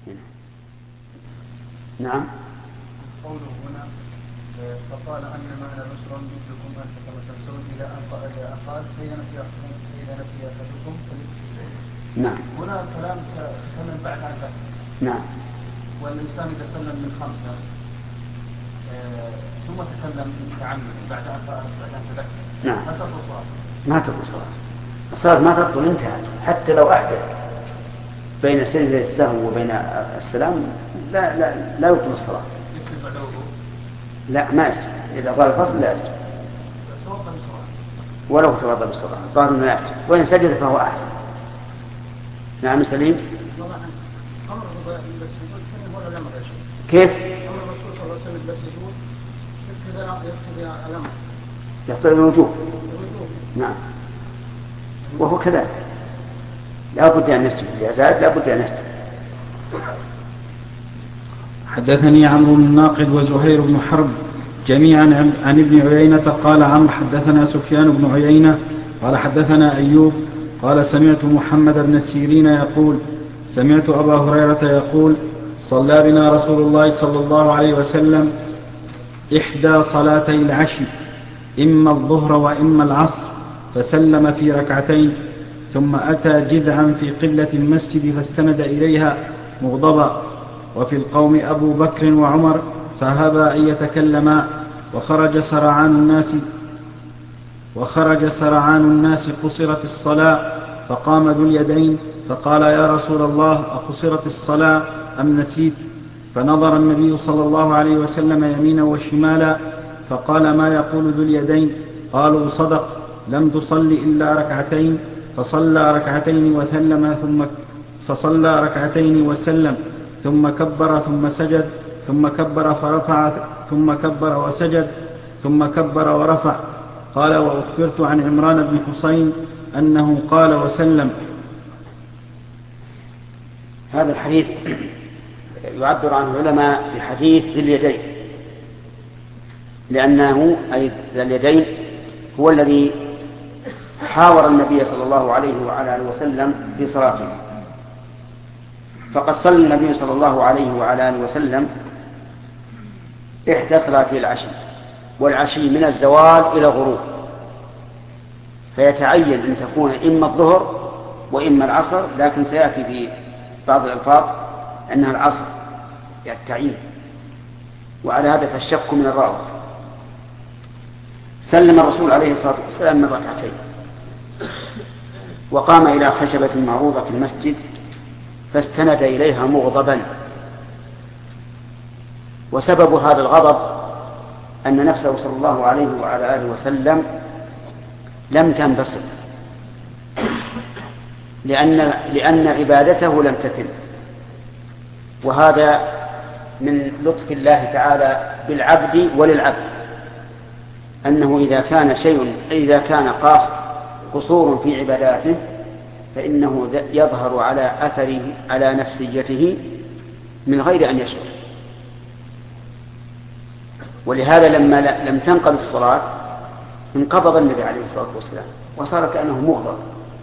نعم. قوله هنا فقال أنما أنا بشر مثلكم أنتم كما تنسون إلى أن قال فإذا نسي أحدكم نعم. هنا الكلام تكلم بعد عن ذلك. نعم. والإنسان إذا سلم من 5 ثم تكلم متعمد بعد أن تذكر. نعم. ما تبطل الصلاة. ما تبطل الصلاة. الصلاة ما تبطل، انتهت. حتى لو أحدث بين سجدة السهو وبين السلام لا يبطل الصلاة. لا ما يسجد، إذا قال الفصل لا يسجد ولو توضأ بالصلاة ظاهر ما يسجد، وإن سجد فهو أحسن. نعم سليم. كيف؟ يقتضي الوجوب. نعم وهو كذلك، لا بد أن يسجد، إذا زاد لا بد أن يسجد. حدثني عمرو بن الناقد وزهير بن حرب جميعا عن ابن عيينة قال عمرو حدثنا سفيان بن عيينة قال حدثنا أيوب قال سمعت محمد بن السيرين يقول سمعت أبا هريرة يقول صلى بنا رسول الله صلى الله عليه وسلم إحدى صلاتي العشي إما الظهر وإما العصر فسلم في ركعتين ثم أتى جذعا في قلة المسجد فاستند إليها مغضبا وفي القوم أبو بكر وعمر فهبا أن يتكلما وخرج سرعان الناس قصرت الصلاة فقام ذو اليدين فقال يا رسول الله أقصرت الصلاة أم نسيت؟ فنظر النبي صلى الله عليه وسلم يمينا وشمالا فقال ما يقول ذو اليدين؟ قالوا صدق لم تصل إلا ركعتين. فصلى ركعتين وسلم ثم كبر ثم سجد ثم كبر فرفع ثم كبر وسجد ثم كبر ورفع. قال وأخبرت عن عمران بن حسين أنه قال وسلم. هذا الحديث يعبر عنه العلماء بحديث ذي اليدين، لأنه أي ذي اليدين هو الذي حاور النبي صلى الله عليه وعلى آله وسلم في صلاته. فقد صلى النبي صلى الله عليه وعلى آله وسلم إحدى صلاتي العشي، والعشي من الزوال إلى الغروب، فيتعين أن تكون إما الظهر وإما العصر، لكن سيأتي في بعض الألفاظ أنها العصر التعيين، وعلى هذا فالشك من الراوي. سلم الرسول عليه الصلاة والسلام من ركعتين وقام إلى خشبة معروضة في المسجد فاستند إليها مغضبا، وسبب هذا الغضب أن نفسه صلى الله عليه وعلى آله وسلم لم تنبسط، لأن عبادته لم تتم. وهذا من لطف الله تعالى بالعبد وللعبد، أنه إذا كان قصور في عباداته فإنه يظهر على أثره على نفسيته من غير أن يشعر. ولهذا لما لم تنقض الصلاة انقبض النبي عليه الصلاة والسلام وصار كأنه مغضب.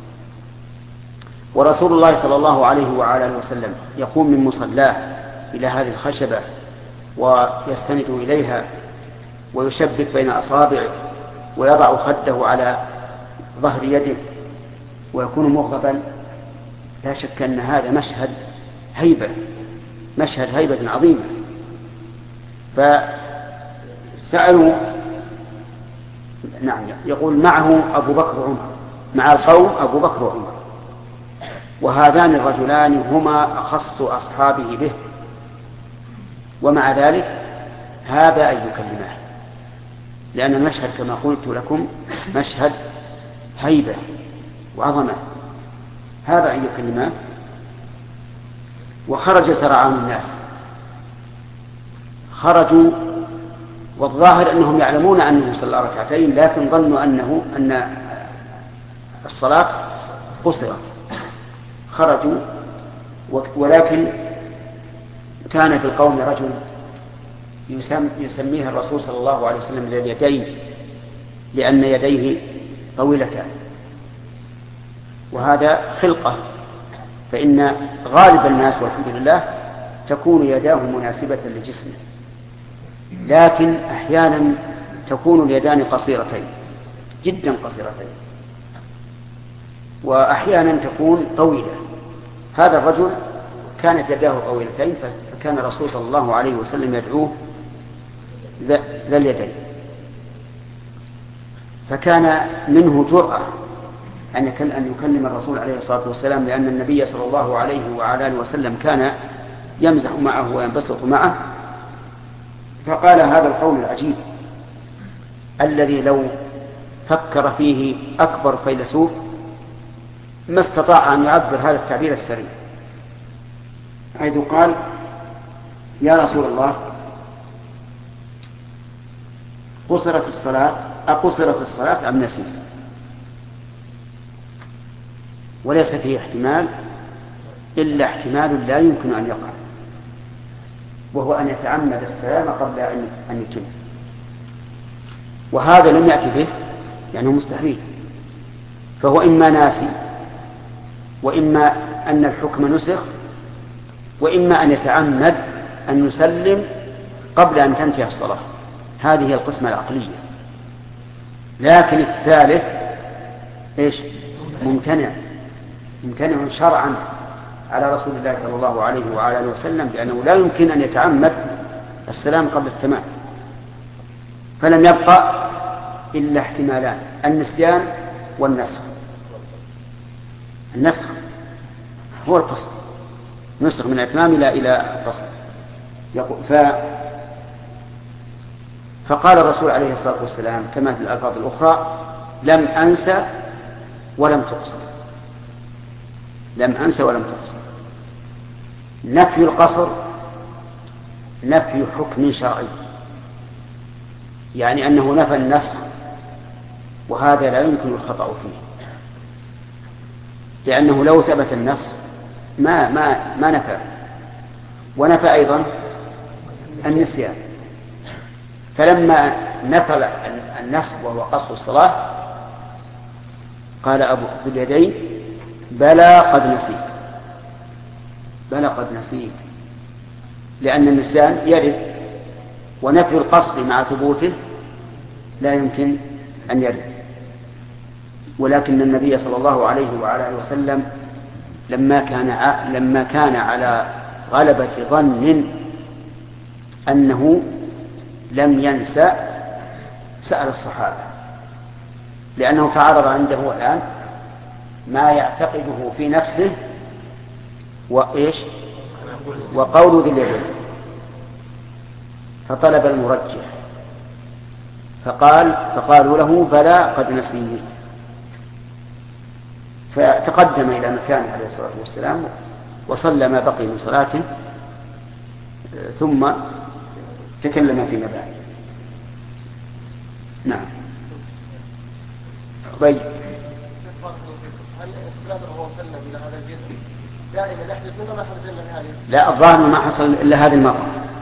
ورسول الله صلى الله عليه وعلى آله وسلم يقوم من مصلاه إلى هذه الخشبة ويستند إليها ويشبك بين أصابعه ويضع خده على ظهر يده ويكون مغضبا. لا شك أن هذا مشهد هيبة عظيمة. فسألوا نعم يقول معه أبو بكر وعمر، مع القوم أبو بكر وعمر، وهذان الرجلان هما أخص أصحابه به، ومع ذلك هذا أن يكلمه، لأن المشهد كما قلت لكم مشهد هيبة وعظمة. هذا أن يكلمه. وخرج سرعان الناس، خرجوا والظاهر أنهم يعلمون أنه صلى ركعتين، لكن ظنوا أن الصلاة قصرت، خرجوا. ولكن كان في القوم رجل يسميه الرسول صلى الله عليه وسلم اليدين، لأن يديه طويلتان، وهذا خلقة. فإن غالب الناس والحمد لله تكون يداه مناسبة لجسمه، لكن أحيانا تكون اليدان قصيرتين جدا قصيرتين، وأحيانا تكون طويلة. هذا الرجل كانت يداه طويلتين، فكان الرسول صلى الله عليه وسلم يدعوه ذا اليدين، فكان منه جرأة أن يكلم الرسول عليه الصلاة والسلام، لأن النبي صلى الله عليه وعلى آله وسلم كان يمزح معه وينبسط معه، فقال هذا القول العجيب الذي لو فكر فيه أكبر فيلسوف ما استطاع أن يعبر هذا التعبير السريع، حيث قال: يا رسول الله، أقصرت الصلاة أم نسيت؟ وليس فيه احتمال إلا احتمال لا يمكن أن يقع، وهو أن يتعمد السلام قبل أن يتم، وهذا لم يأتي به يعني مستحيل، فهو إما ناسي، وإما أن الحكم نسخ، وإما أن يتعمد أن يسلم قبل أن تنتهي الصلاة. هذه هي القسمة العقلية. لكن الثالث ممتنع شرعا على رسول الله صلى الله عليه وعلى آله وسلم، لأنه لا يمكن أن يتعمد السلام قبل التمام. فلم يبقى إلا احتمالان: النسيان والنسخ. النسخ هو القصد، نسخ من الإتمام إلى القصد. فقال الرسول عليه الصلاة والسلام كما في الألفاظ الأخرى: لم أنسى ولم تقصر. لم أنسى ولم تقصر. نفي القصر نفي حكم شرعي، يعني أنه نفى النسخ، وهذا لا يمكن الخطأ فيه، لأنه لو ثبت النسخ ما نفى، ونفى أيضا النسيان. فلما نفى النسخ وهو قصر الصلاة قال أبو اليدين: بلى قد نسيت. بلى قد نسيت، لأن النسيان يرد، ونفي القصد مع ثبوته لا يمكن أن يرد. ولكن النبي صلى الله عليه وعلى آله وسلم لما كان على غلبة ظن أنه لم ينسى سأل الصحابة، لأنه تعرض عنده الآن ما يعتقده في نفسه وقول ذي اليدين، فطلب المرجح، فقالوا له: بلى قد نسيت. فتقدم إلى مكانه عليه الصلاة والسلام وصلى ما بقي من صلاته، ثم تكلم فيما بعد. نعم. طيب، هل الصلاة وهو سلم إلى هذا الجزء دائما يحدث منه ما حدث إلا في هذه الصلاة؟ لا، الظاهر ما حصل إلا هذه المرة.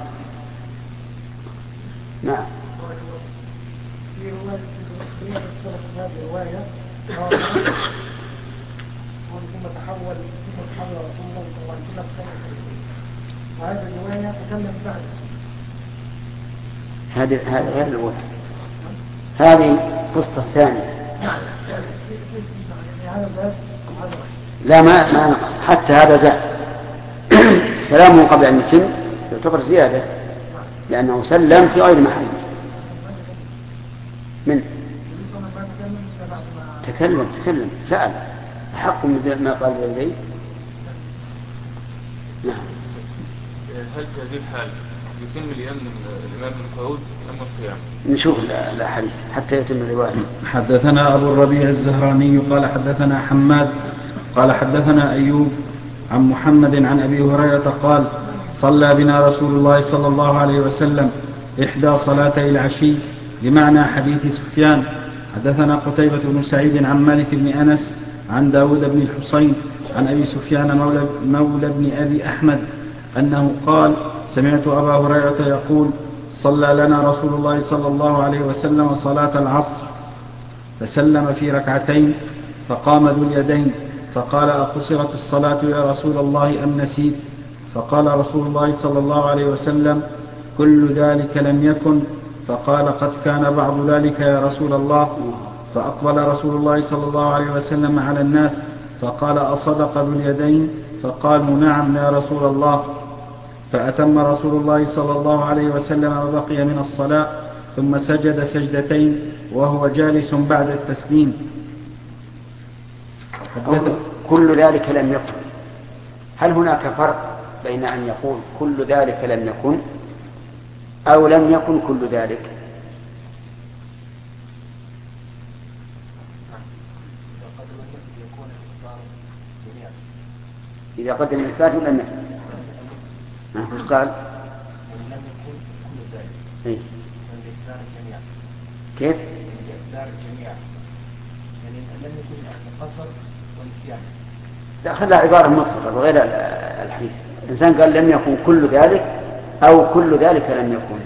نعم. في رواية ثم تحول رسول الله صلى الله عليه وسلم، وهذه الرواية تكلم بعد هذه غير الأولى، هذه قصة ثانية. لا، ما نقص، حتى هذا زاد. سلامه قبل أن يتم يعتبر زيادة، لأنه سلم في غير محل. من تكلم سأل أحق من ما قال لديه. نعم. هل في هذه الحال يتم الإمام القعود أم القيام؟ نشوف الأحاديث حتى يتم الرواية. حدثنا أبو الربيع الزهراني قال حدثنا حماد قال حدثنا أيوب عن محمد عن أبي هريرة قال: صلى بنا رسول الله صلى الله عليه وسلم إحدى صلاتي العشي، بمعنى حديث سفيان. حدثنا قتيبة بن سعيد عن مالك بن أنس عن داود بن الحصين عن أبي سفيان مولى بن أبي أحمد أنه قال: سمعت أبا هريرة يقول: صلى لنا رسول الله صلى الله عليه وسلم صلاة العصر، فسلم في ركعتين، فقام ذو اليدين فقال: أقصرت الصلاة يا رسول الله أم نسيت؟ فقال رسول الله صلى الله عليه وسلم: كل ذلك لم يكن. فقال: قد كان بعض ذلك يا رسول الله. فأقبل رسول الله صلى الله عليه وسلم على الناس فقال: أصدق ذو اليدين؟ فقالوا: نعم يا رسول الله. فأتم رسول الله صلى الله عليه وسلم ما بقي من الصلاة ثم سجد سجدتين وهو جالس بعد التسليم. كل ذلك لم يكن، هل هناك فرق بين أن يقول كل ذلك لم يكن أو لم يكن كل ذلك؟ إذا قدم الإثبات ولا النفي؟ قال لم يكن كل ذلك. إيه؟ الإثبات جميعا. كيف؟ الإثبات جميعا. يعني لم يكن القصر والنسيان. لا، خلها عبارة مفصلة وغير الحديث. الإنسان قال لم يكن كل ذلك أو كل ذلك لم يكن.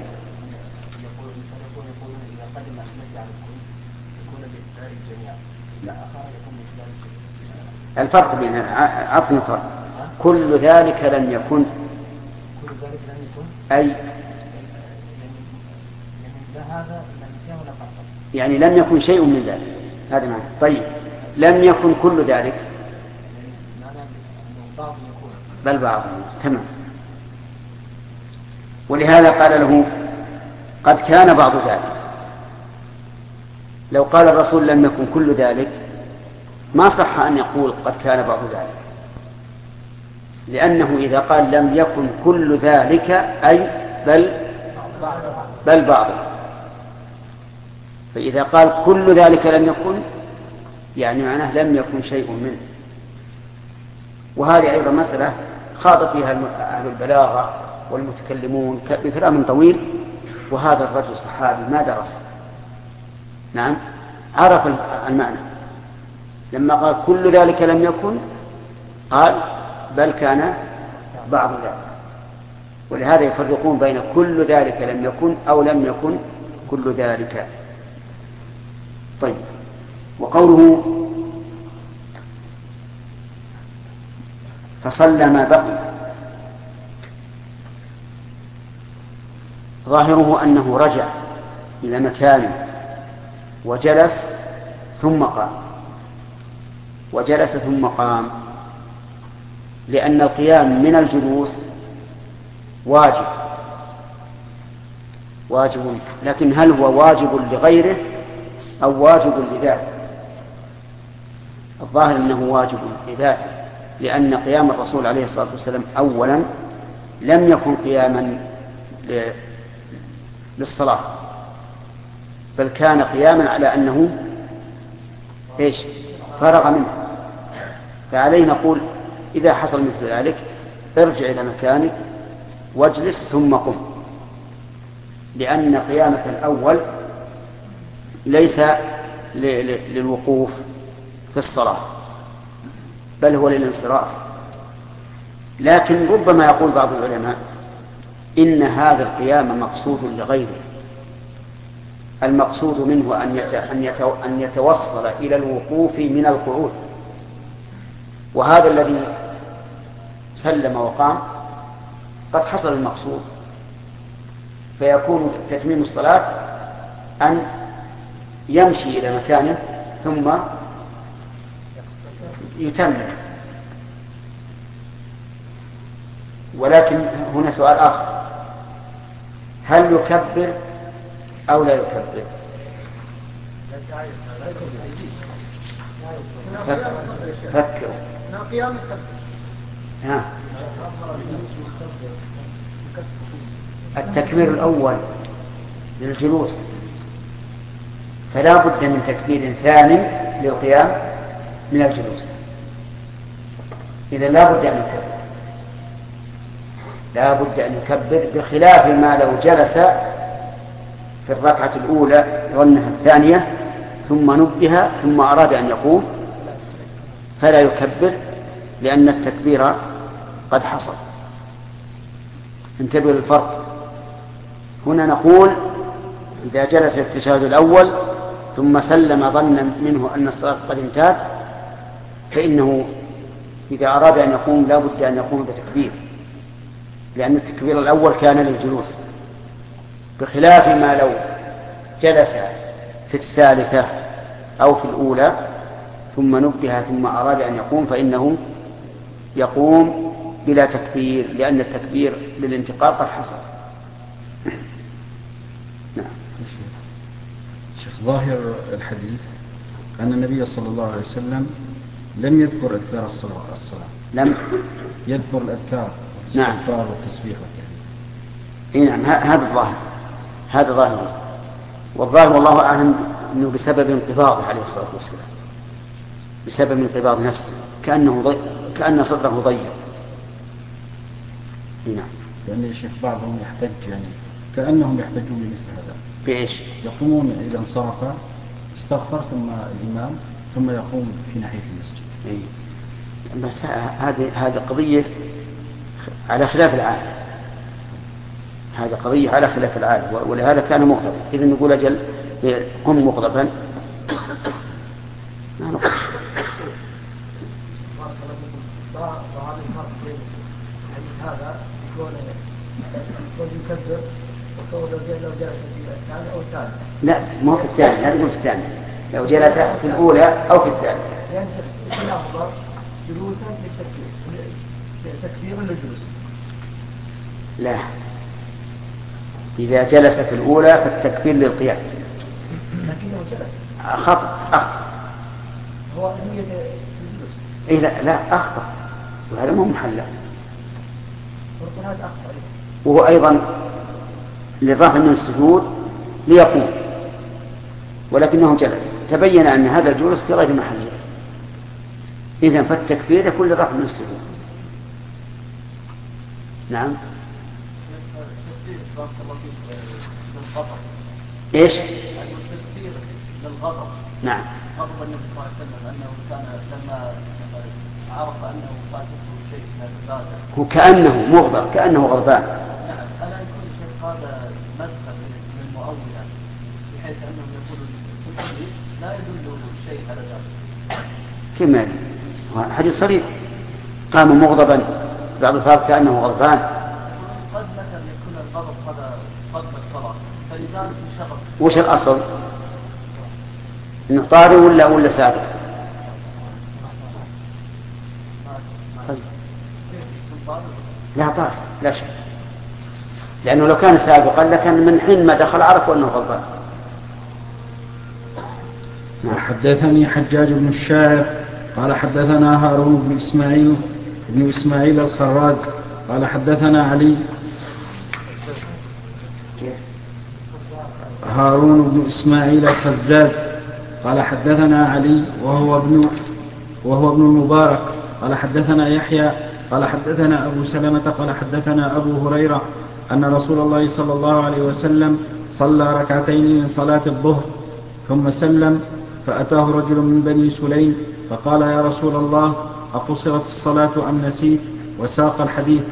يقول إذا قدم النفي على الكل يكون بإثبات جميعا. لا آخر يكون بإثبات جميعا. الفرق بين عطف الفرق. كل ذلك لم يكن. كل ذلك لم يكن. أي لا هذا النسيان ولا قصر. يعني لم يكن شيء من ذلك، هذا معنى. طيب لم يكن كل ذلك بل بعض. تمام. ولهذا قال له: قد كان بعض ذلك. لو قال الرسول لم يكن كل ذلك ما صح أن يقول قد كان بعض ذلك، لأنه إذا قال لم يكن كل ذلك أي بل بعض. فإذا قال كل ذلك لم يكن يعني معناه لم يكن شيء منه. وهذه أيضا مسألة خاض فيها أهل البلاغة والمتكلمون بكلام طويل، وهذا الرجل صحابي ما درس. نعم، عرف المعنى. لما قال كل ذلك لم يكن قال بل كان بعض ذلك. ولهذا يفرقون بين كل ذلك لم يكن أو لم يكن كل ذلك. طيب، وقوله فصلى ما بقي ظاهره أنه رجع إلى مكانه وجلس ثم قام، وجلس ثم قام، لأن القيام من الجلوس واجب، لكن هل هو واجب لغيره أو واجب لذاته؟ الظاهر أنه واجب لذاته، لأن قيام الرسول عليه الصلاة والسلام أولا لم يكن قياما للصلاة، بل كان قياما على أنه فرغ منه. فعليه نقول إذا حصل مثل ذلك ارجع إلى مكانك واجلس ثم قم، لأن قيامة الأول ليس للوقوف في الصلاة بل هو للانصراف. لكن ربما يقول بعض العلماء إن هذا القيام مقصود لغيره، المقصود منه أن يتوصل إلى الوقوف من القعود، وهذا الذي سلم وقام قد حصل المقصود، فيكون تتميم الصلاة أن يمشي إلى مكانه ثم يتمم. ولكن هنا سؤال آخر: هل يكبر أو لا يكبر؟ فكروا. التكبير الأول للجلوس، فلا بد من تكبير ثاني للقيام من الجلوس. إذا لا بد أن يكبر، بخلاف ما لو جلس في الركعة الأولى ظنها الثانية ثم نبه ثم أراد أن يقوم فلا يكبر، لأن التكبير قد حصل. انتبهوا للفرق. هنا نقول إذا جلس في التشهد الأول ثم سلم ظنا منه أن الصلاة قد انتهت، فإنه إذا أراد أن يقوم لا بد أن يقوم بتكبير، لأن التكبير الأول كان للجلوس، بخلاف ما لو جلس في الثالثة أو في الأولى ثم نبه ثم أراد أن يقوم فإنه يقوم بلا تكبير، لأن التكبير للانتقال قد حصل. نعم. شيخ، ظاهر الحديث أن النبي صلى الله عليه وسلم لم يذكر أذكار الصلاة، لم يذكر الأذكار الاستغفار والتسبيح والتهليل. نعم، هذا ظاهر، والظاهر والله أعلم أنه بسبب انقباضه عليه الصلاة والسلام، بسبب انقباض نفسه، كأن صدره ضيق. نعم. يعني يا شيخ بعضهم يحتج، يعني كأنهم يحتجون بمثل هذا. بإيش؟ يقومون إذا انصرف استغفر ثم الإمام ثم يقوم في ناحية المسجد. بس هذه قضية على خلاف العادة، هذا قضية على خلاف العادة، ولهذا كان مغضبا. إذا نقول أجل قم مغضبا ما نقول. وهذا الفرق بين الحديث هذا يكون يكبر وكون لو جلس في الثاني أو الثالث. لا، ما هو في الثاني، لا تقول في الثاني، لو جلس في الأولى أو في الثالثة. يعني الأفضل جلوسا للتكبير، تكبير للجلوس. لا، إذا جلس في الأولى فالتكبير للقيام. لكنه جلس. أخطأ. هو نية الجلوس. إيه لا أخطأ، وهذا مو محله. هذا أخطأ. وهو أيضا للرفع من السجود ليقوم، ولكنه جلس، تبين أن هذا الجلوس في غير محله، إذن فالتكبير يكون للرفع من السجود. نعم. إيش؟ التكبير للغضب. نعم. غضب النبي صلى الله عليه وسلم أنه كان لما عرف أنه فاتته شيء من العبادة. هو كأنه مغضب، كأنه غضبان. نعم. ألا يكون الشيخ هذا مدخل للمؤولة بحيث أنهم يقولون التكبير لا يدل شيء على ذلك. كما حديث صريح، قام مغضبا، بعض الفاظ كأنه غضبان. قد مثلا يكون الغضب هذا قبل الصلاة فلذلك انشغل. وش الأصل؟ إنه طارئ ولا سابق؟ لا طارئ لا شك، لأنه لو كان سابقا لكان من حين ما دخل عرفوا أنه غضبان. حدثني حجاج بن الشاعر قال حدثنا هارون بن إسماعيل الخراز قال حدثنا علي هارون بن إسماعيل الخزاز قال حدثنا علي وهو ابن المبارك قال حدثنا يحيى قال حدثنا أبو سلمة قال حدثنا أبو هريرة أن رسول الله صلى الله عليه وسلم صلى ركعتين من صلاة الظهر ثم سلم، فأتاه رجل من بني سليم فقال يا رسول الله أقصرت الصلاة أم نسيت؟ وساق الحديث.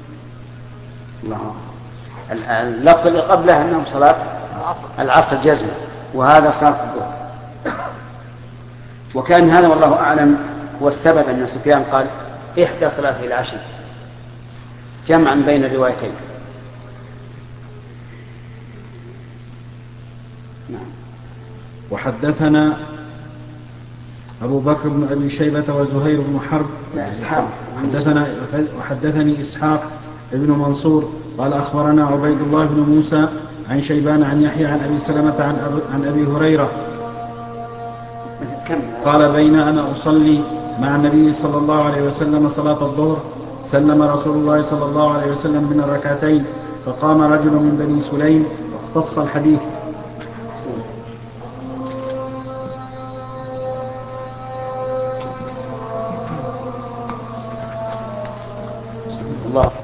اللفظ اللي قبله أنهم صلاة العصر جزمة، وهذا صلاة الظهر. وكان هذا والله أعلم هو السبب أن سفيان قال إحدى صلاة العشي، جمعا بين الروايتين. نعم. وحدثنا أبو بكر بن أبي شيبة وزهير بن حرب وحدثني إسحاق بن منصور قال أخبرنا عبيد الله بن موسى عن شيبان عن يحيى عن أبي سلمة عن أبي هريرة قال بين أنا أصلي مع النبي صلى الله عليه وسلم صلاة الظهر سلم رسول الله صلى الله عليه وسلم من الركعتين، فقام رجل من بني سليم واختص الحديث. الله.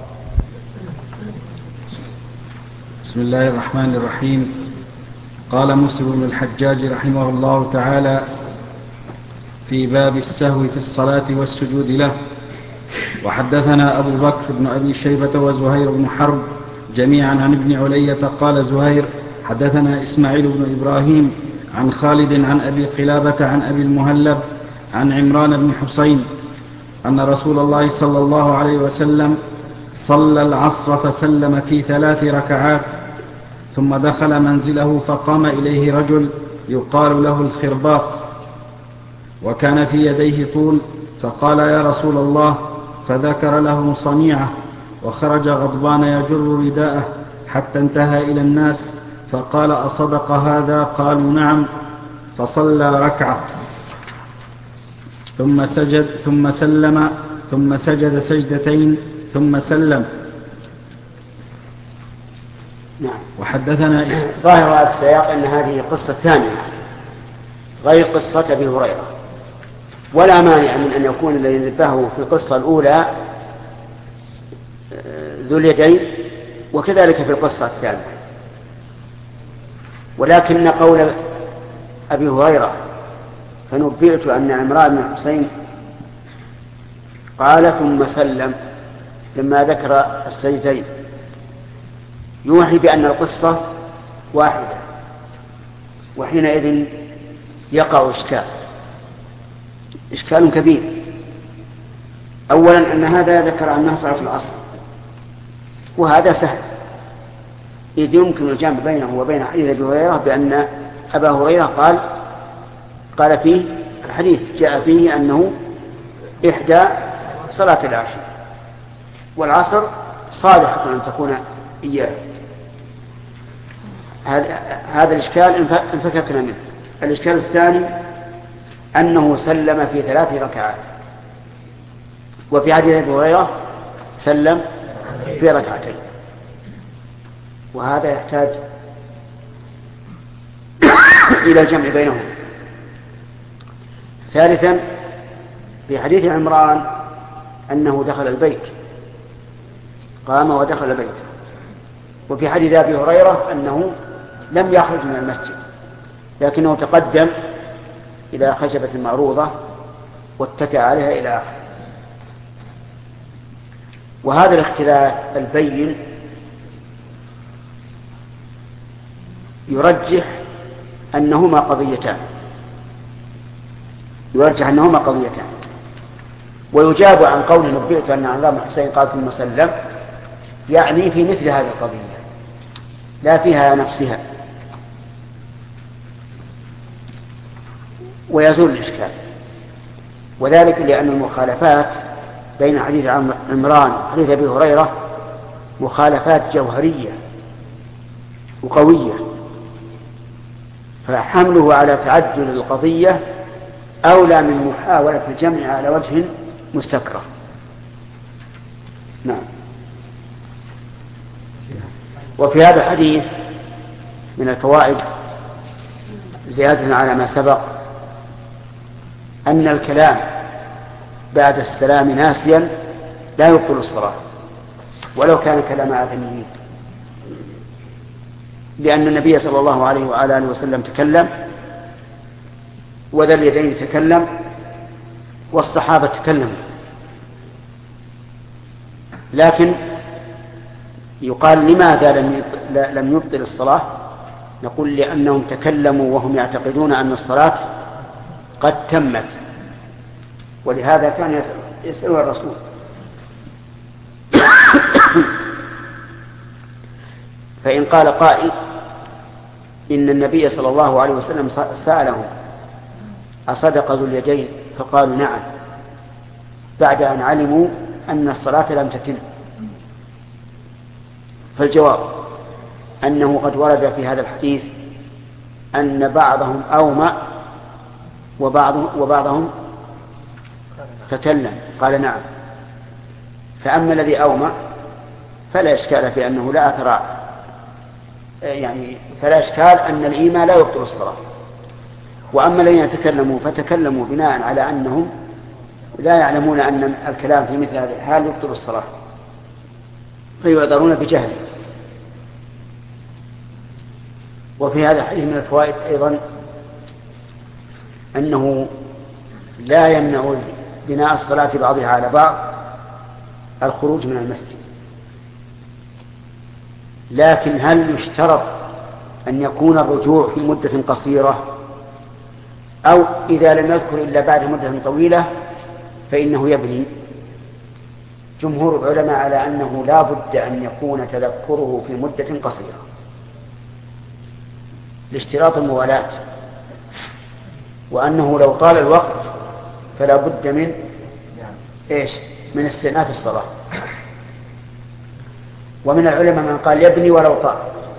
بسم الله الرحمن الرحيم. قال مسلم بن الحجاج رحمه الله تعالى في باب السهو في الصلاة والسجود له. وحدثنا أبو بكر بن أبي شيبة وزهير بن حرب جميعا عن ابن علية قال زهير حدثنا إسماعيل بن إبراهيم عن خالد عن أبي قلابة عن أبي المهلب عن عمران بن حسين أن رسول الله صلى الله عليه وسلم صلى العصر فسلم في 3 ركعات، ثم دخل منزله فقام إليه رجل يقال له الخرباق، وكان في يديه طول، فقال يا رسول الله، فذكر له صنيعه، وخرج غضبان يجر رداءه حتى انتهى إلى الناس، فقال أصدق هذا؟ قالوا نعم. فصلى ركعة ثم سلم ثم سجد سجدتين ثم سلم. نعم. وحدثنا ظاهر هذا السياق أن هذه قصة ثانية غير قصة أبي هريرة، ولا مانع من أن يكون الذي نبهه في القصة الأولى ذو اليدين وكذلك في القصة الثانية، ولكن قول أبي هريرة فنبئت أن عمران بن الحسين قال ثم سلم لما ذكر السجدين يوحي بأن القصة واحدة، وحينئذ يقع إشكال كبير. أولا أن هذا ذكر أنها صلاة العصر، وهذا سهل، إذ يمكن الجمع بينه وبين حديث أبي هريرة بأن أبا هريرة قال فيه الحديث جاء فيه أنه إحدى صلاة العشاء، والعصر صالحة أن تكون إياه. هذا الإشكال انفككنا منه. الإشكال الثاني أنه سلم في 3 ركعات، وفي حديث أبي هريرة سلم في 2 ركعتين، وهذا يحتاج إلى الجمع بينهم. ثالثا في حديث عمران أنه دخل البيت، قام ودخل البيت، وفي حديث أبي هريرة أنه لم يخرج من المسجد لكنه تقدم إلى خشبة معروضة واتكأ عليها إلى آخره. وهذا الاختلاف البين يرجح أنهما قضيتان، ويجاب عن قول نبئت أن عمران بن الحسين قال ثم سلم، يعني في مثل هذه القضية لا فيها نفسها، ويزول الإشكال. وذلك لأن المخالفات بين حديث عمران وحديث أبي هريرة مخالفات جوهرية وقوية، فحمله على تعدل القضية أولى من محاولة الجمع على وجه مستكره. نعم. وفي هذا الحديث من الفوائد زيادة على ما سبق أن الكلام بعد السلام ناسيا لا يبطل الصلاة ولو كان كلام آدميين، لأن النبي صلى الله عليه وعلى آله وسلم تكلم، وذا اليدين تكلم، والصحابة تكلموا، لكن يقال لماذا لم يبطل الصلاة؟ نقول لأنهم تكلموا وهم يعتقدون أن الصلاة قد تمت، ولهذا كان يسأل الرسول فإن قال قائل إن النبي صلى الله عليه وسلم سألهم أصدق ذو اليدين؟ فقالوا نعم، بعد أن علموا أن الصلاة لم تتم. فالجواب أنه قد ورد في هذا الحديث أن بعضهم أومأ وبعضهم تكلم، قال نعم. فأما الذي أومأ فلا إشكال في أنه لا أثر، يعني فلا إشكال أن الإيمان لا يبطل الصلاة. وأما الذين يتكلموا فتكلموا بناء على أنهم لا يعلمون أن الكلام في مثل هذه الحال يبطل الصلاة فيعذرون بجهل. وفي هذا الحديث من الفوائد أيضا أنه لا يمنع بناء الصلاة بعضها على بعض الخروج من المسجد، لكن هل يشترط أن يكون الرجوع في مدة قصيرة، أو إذا لم يذكر إلا بعد مدة طويلة فإنه يبني؟ جمهور العلماء على أنه لا بد أن يكون تذكره في مدة قصيرة لاشتراط الموالاة، وأنه لو طال الوقت فلا بد من من استئناف الصلاة. ومن العلماء من قال يبني ولو طال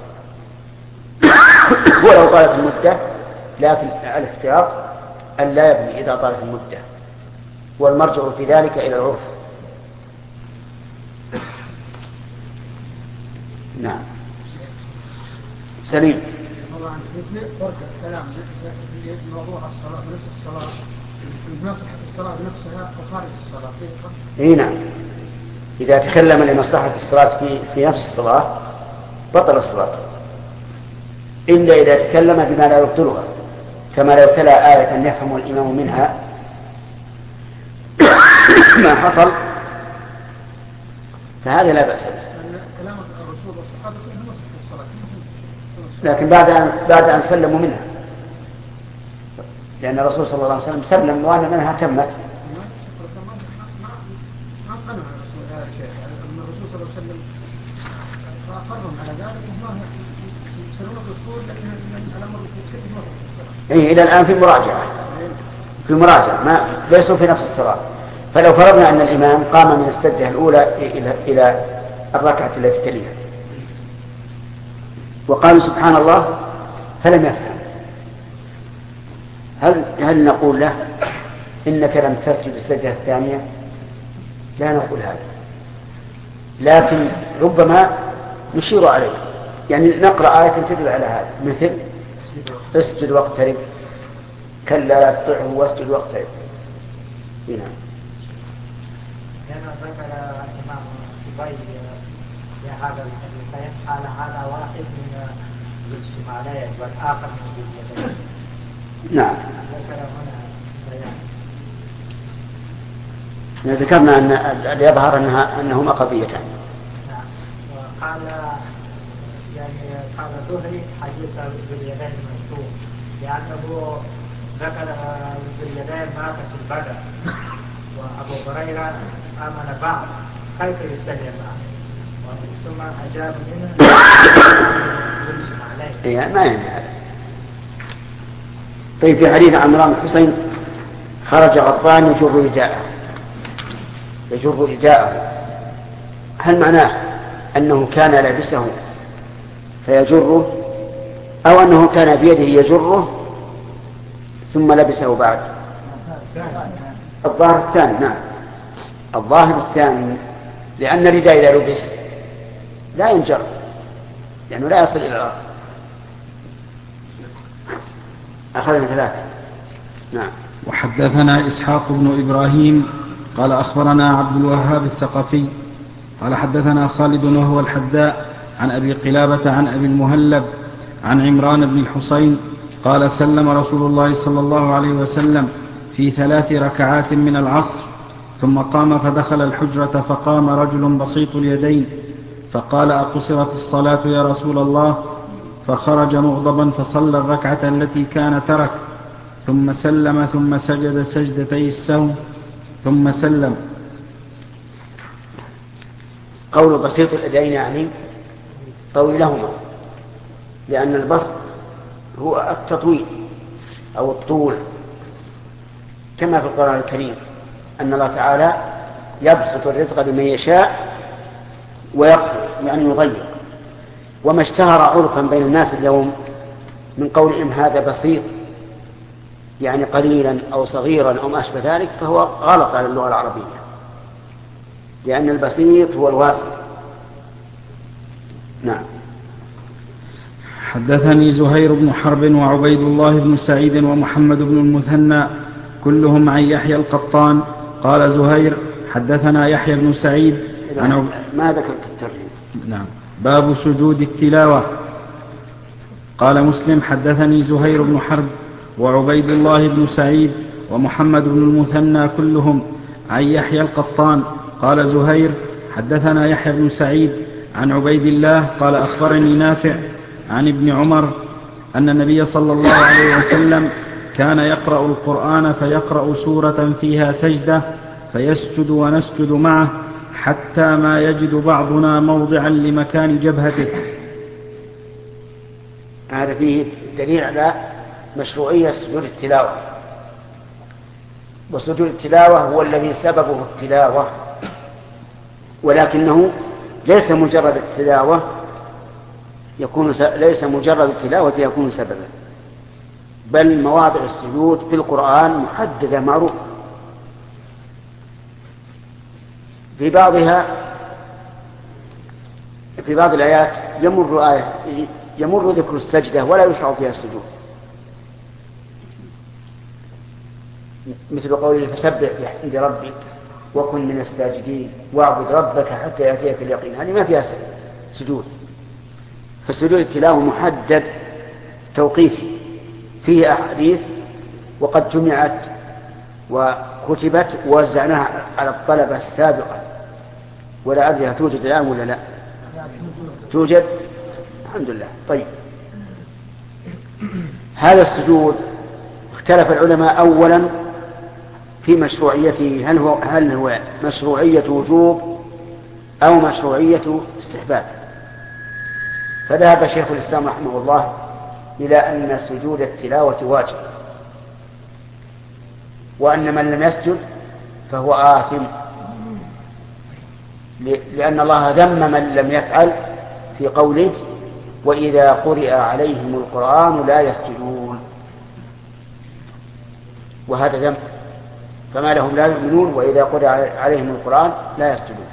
ولو طالت المدة، لكن على الاحتياط أن لا يبني إذا طالت المدة، والمرجع في ذلك إلى العرف. نعم. سليم. طبعا فرق الكلام في موضوع الصلاة نفس الصلاة بمصلحة الصلاة نفسها وخارج الصلاة. اي نعم، إذا تكلم لمصلحة الصلاة في نفس الصلاة بطل الصلاة، إلا إذا تكلم بما لا يبطلها، كما لو تلا آية يفهم الإمام منها ما حصل، فهذا لا بأس به. كلام الرسول والصحابة في مصلحة الصلاة، لكن بعد أن سلموا منها، لأن الرسول صلى الله عليه وسلم سلم وأن منها تمت. الرسول صلى الله عليه وسلم أقرهم على ذلك وما يسلمون الرسول، لكن الأمر في مصلحة الصلاة. إلى الآن في مراجعة ما ليسوا في نفس الصلاة. فلو فرضنا أن الإمام قام من السجدة الأولى إلى الركعة التي تليها وقال سبحان الله فلم يفهم، هل نقول له إنك لم تسجد السجدة الثانية؟ لا نقول هذا، لكن ربما نشير عليه، يعني نقرأ آية تدل على هذا، مثل اسجد واقترب، كلا لا تطعه واسجد واقترب. هنا لأنه ذكر الإمام أبي في هذا الحديث قال هذا واحد من الشمالين والآخر من اليدين. نعم. ذكر هنا بيان. ذكرنا أن يظهر أنهما قضيتان. نعم. وقال يعني قال الزهري حديث باليدين منصوب لأنه ذكر باليدين مات في البدر، وأبو هريرة آمن بعض كيف يستجيب معه، ثم أجاب منه عليه. ما يعني هذا. طيب في حديث عمران بن حسين خرج غضبان يجر رداءه، هل معناه أنه كان لابسه فيجره، أو أنه كان بيده يجره ثم لبسه بعد؟ الظاهر الثاني. نعم، الظاهر الثاني، لأن الرداء إذا لبس لا ينجر لأنه لا يصل إلى الأرض. أخذنا ثلاثة. نعم. وحدثنا إسحاق بن إبراهيم قال أخبرنا عبد الوهاب الثقفي قال حدثنا خالد وهو الحذاء عن أبي قلابة عن أبي المهلب عن عمران بن الحصين قال سلم رسول الله صلى الله عليه وسلم في 3 ركعات من العصر، ثم قام فدخل الحجرة، فقام رجل بسيط اليدين فقال أقصرت الصلاة يا رسول الله؟ فخرج مغضبا فصلى الركعة التي كان ترك، ثم سلم ثم سجد سجدتي السهو ثم سلم. قول بسيط اليدين يعني طويلهما، لأن البسط هو التطويل أو الطول، كما في القرآن الكريم أن الله تعالى يبسط الرزق لمن يشاء ويقدر يعني يضيق. وما اشتهر عرفا بين الناس اليوم من قولهم هذا بسيط يعني قليلا أو صغيرا أو ما أشبه ذلك، فهو غلط على اللغة العربية، لأن البسيط هو الواسع. نعم. حدثني زهير بن حرب وعبيد الله بن سعيد ومحمد بن المثنى كلهم عن يحيى القطان. قال زهير حدثنا يحيى بن سعيد ما ذكرت الترجمة. نعم. باب سجود التلاوة. قال مسلم حدثني زهير بن حرب وعبيد الله بن سعيد ومحمد بن المثنى كلهم عن يحيى القطان. قال زهير حدثنا يحيى بن سعيد عن عبيد الله قال أخبرني نافع عن ابن عمر أن النبي صلى الله عليه وسلم كان يقرأ القرآن فيقرأ سورة فيها سجدة فيسجد ونسجد معه حتى ما يجد بعضنا موضعا لمكان جبهته. هذا فيه دليل على مشروعية سجود التلاوة. وسجود التلاوة هو الذي سببه التلاوة، ولكنه ليس مجرد التلاوة ليس مجرد التلاوة يكون سببا، بل مواضع السجود في القرآن محددة معروفة. في بعض الآيات يمر ذكر السجدة ولا يشرع فيها السجود، مثل قوله فسبح بحمد ربك وكن من الساجدين واعبد ربك حتى يأتيك اليقين، هذه ما فيها سجود. فسجود التلاوة محدد توقيفي، فيه أحاديث وقد جمعت وكتبت ووزعناها على الطلبة السابقة، ولا أدري توجد الآن ولا لا. توجد الحمد لله. طيب، هذا السجود اختلف العلماء أولا في مشروعيته، هل هو مشروعية وجوب أو مشروعية استحباب. فذهب شيخ الإسلام رحمه الله إلى أن سجود التلاوة واجب، وأن من لم يسجد فهو آثم، لأن الله ذم من لم يفعل في قوله وإذا قرئ عليهم القرآن لا يسجدون، وهذا ذم، فما لهم لا يؤمنون وإذا قرئ عليهم القرآن لا يسجدون.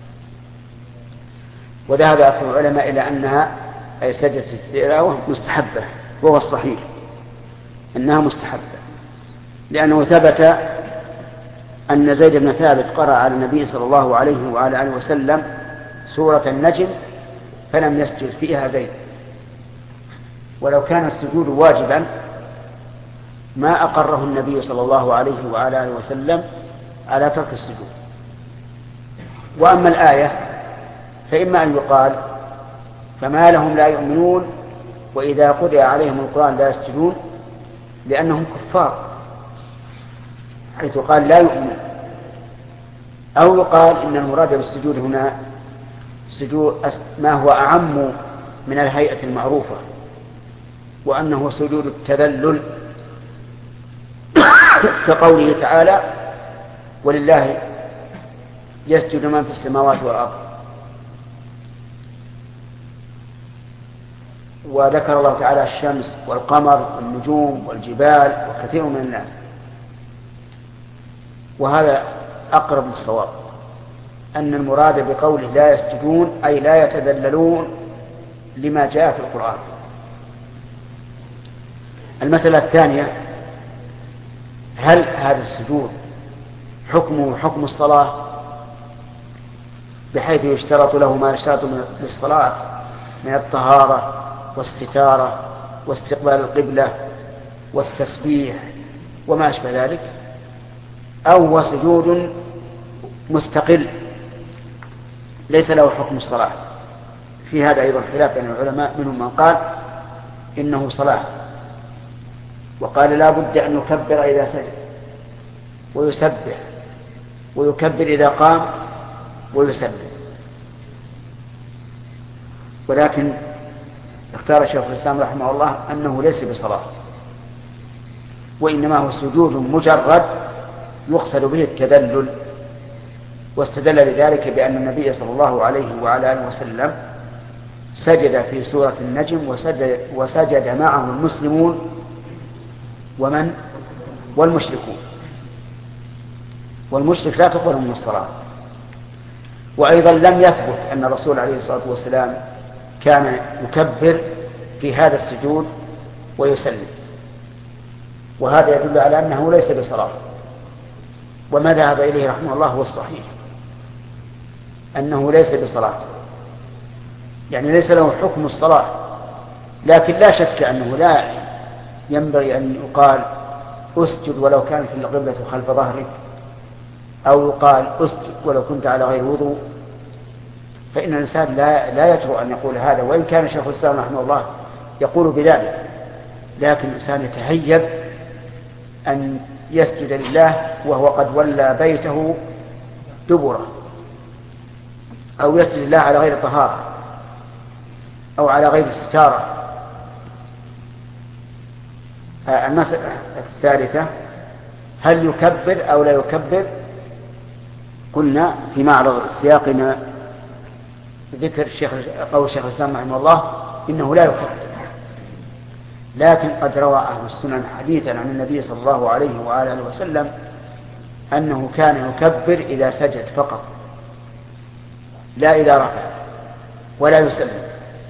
وذهب أكثر العلماء إلى أنها أي سجدة التلاوة مستحبة، وهو الصحيح أنها مستحبة، لأنه ثبت أن زيد بن ثابت قرأ على النبي صلى الله عليه وعلى آله وسلم سورة النجم فلم يسجد فيها زيد، ولو كان السجود واجبا ما أقره النبي صلى الله عليه وعلى آله وسلم على ترك السجود. وأما الآية فإما أن يقال فما لهم لا يؤمنون وإذا قرئ عليهم القرآن لا يسجدون لأنهم كفار، حيث قال لا يؤمنون، أو يقال إن المراد بالسجود هنا سجود ما هو أعم من الهيئة المعروفة، وأنه سجود التذلل، كقوله تعالى ولله يسجد من في السماوات والأرض. وذكر الله تعالى الشمس والقمر والنجوم والجبال وكثير من الناس، وهذا أقرب للصواب، أن المراد بقوله لا يسجدون أي لا يتذللون لما جاء في القرآن. المسألة الثانية، هل هذا السجود حكمه حكم الصلاة بحيث يشترط له ما يشترط للصلاة من الطهارة والستارة واستقبال القبلة والتسبيح وما أشبه ذلك، أو هو سجود مستقل ليس له حكم الصلاة؟ في هذا أيضا خلاف بين العلماء، منهم من قال إنه صلاة، وقال لا بد أن يكبر إذا سجد ويسبح ويكبر إذا قام ويسبح. ولكن اختار شيخ الإسلام رحمه الله أنه ليس بصلاة، وإنما هو سجود مجرد يقصد به التذلل، واستدل لذلك بأن النبي صلى الله عليه وعلى آله وسلم سجد في سورة النجم وسجد معه المسلمون والمشركون، والمشرك لا تقبل من الصلاة. وأيضا لم يثبت أن الرسول عليه الصلاة والسلام كان يكبر في هذا السجود ويسلم، وهذا يدل على أنه ليس بصلاة. وما ذهب إليه رحمه الله هو الصحيح، أنه ليس بصلاة، يعني ليس له حكم الصلاة. لكن لا شك أنه لا ينبغي أن يقال أسجد ولو كانت القبلة خلف ظهرك، أو يقال أسجد ولو كنت على غير وضوء، فإن الإنسان لا يجرؤ أن يقول هذا، وإن كان شيخ الإسلام رحمه الله يقول بذلك، لكن الإنسان يتهيب أن يسجد لله وهو قد ولى بيته دبره، أو يسجد الله على غير طهارة أو على غير استتارة. المسألة الثالثة هل يكبر أو لا يكبر؟ قلنا في معرض سياقنا ذكر قول الشيخ الإسلام رحمه الله إنه لا يكبر، لكن قد روى أهل السنن حديثا عن النبي صلى الله عليه وآله وسلم أنه كان يكبر إذا سجد فقط، لا إذا رفع ولا يسلم.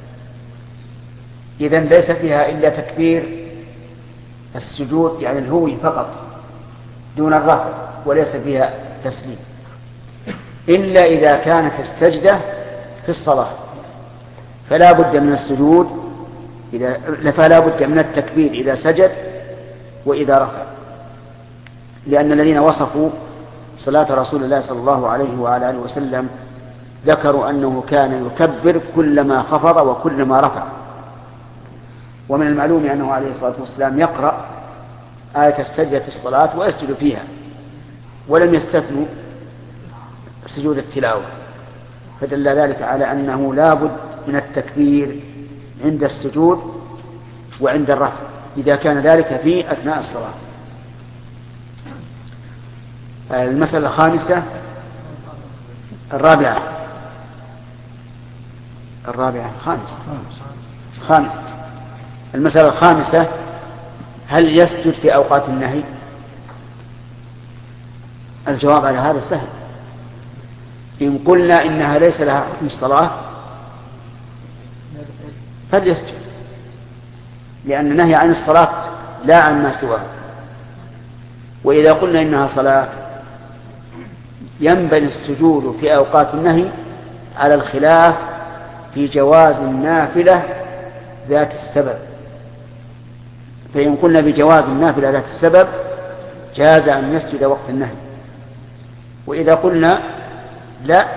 إذن ليس فيها إلا تكبير السجود يعني الهوي فقط دون الرفع، وليس فيها تسليم، إلا إذا كانت السجدة في الصلاة فلا بد من السجود فلا بد من التكبير إذا سجد وإذا رفع، لأن الذين وصفوا صلاة رسول الله صلى الله عليه وعلى آله وسلم ذكروا أنه كان يكبر كلما خفض وكلما رفع. ومن المعلوم أنه عليه الصلاة والسلام يقرأ آية السجدة في الصلاة ويسجد فيها، ولم يستثنوا سجود التلاوة، فدل ذلك على أنه لا بد من التكبير عند السجود وعند الرفع إذا كان ذلك في أثناء الصلاة. المسألة الخامسة خامسة المسألة الخامسة هل يسجد في أوقات النهي؟ الجواب على هذا سهل. إن قلنا إنها ليس لها حكم الصلاة فليسجد، لأن النهي عن الصلاة لا عن ما سواه. وإذا قلنا إنها صلاة ينبني السجود في أوقات النهي على الخلاف في جواز النافلة ذات السبب. فإن قلنا بجواز النافلة ذات السبب جاز أن يسجد وقت النهي، وإذا قلنا لا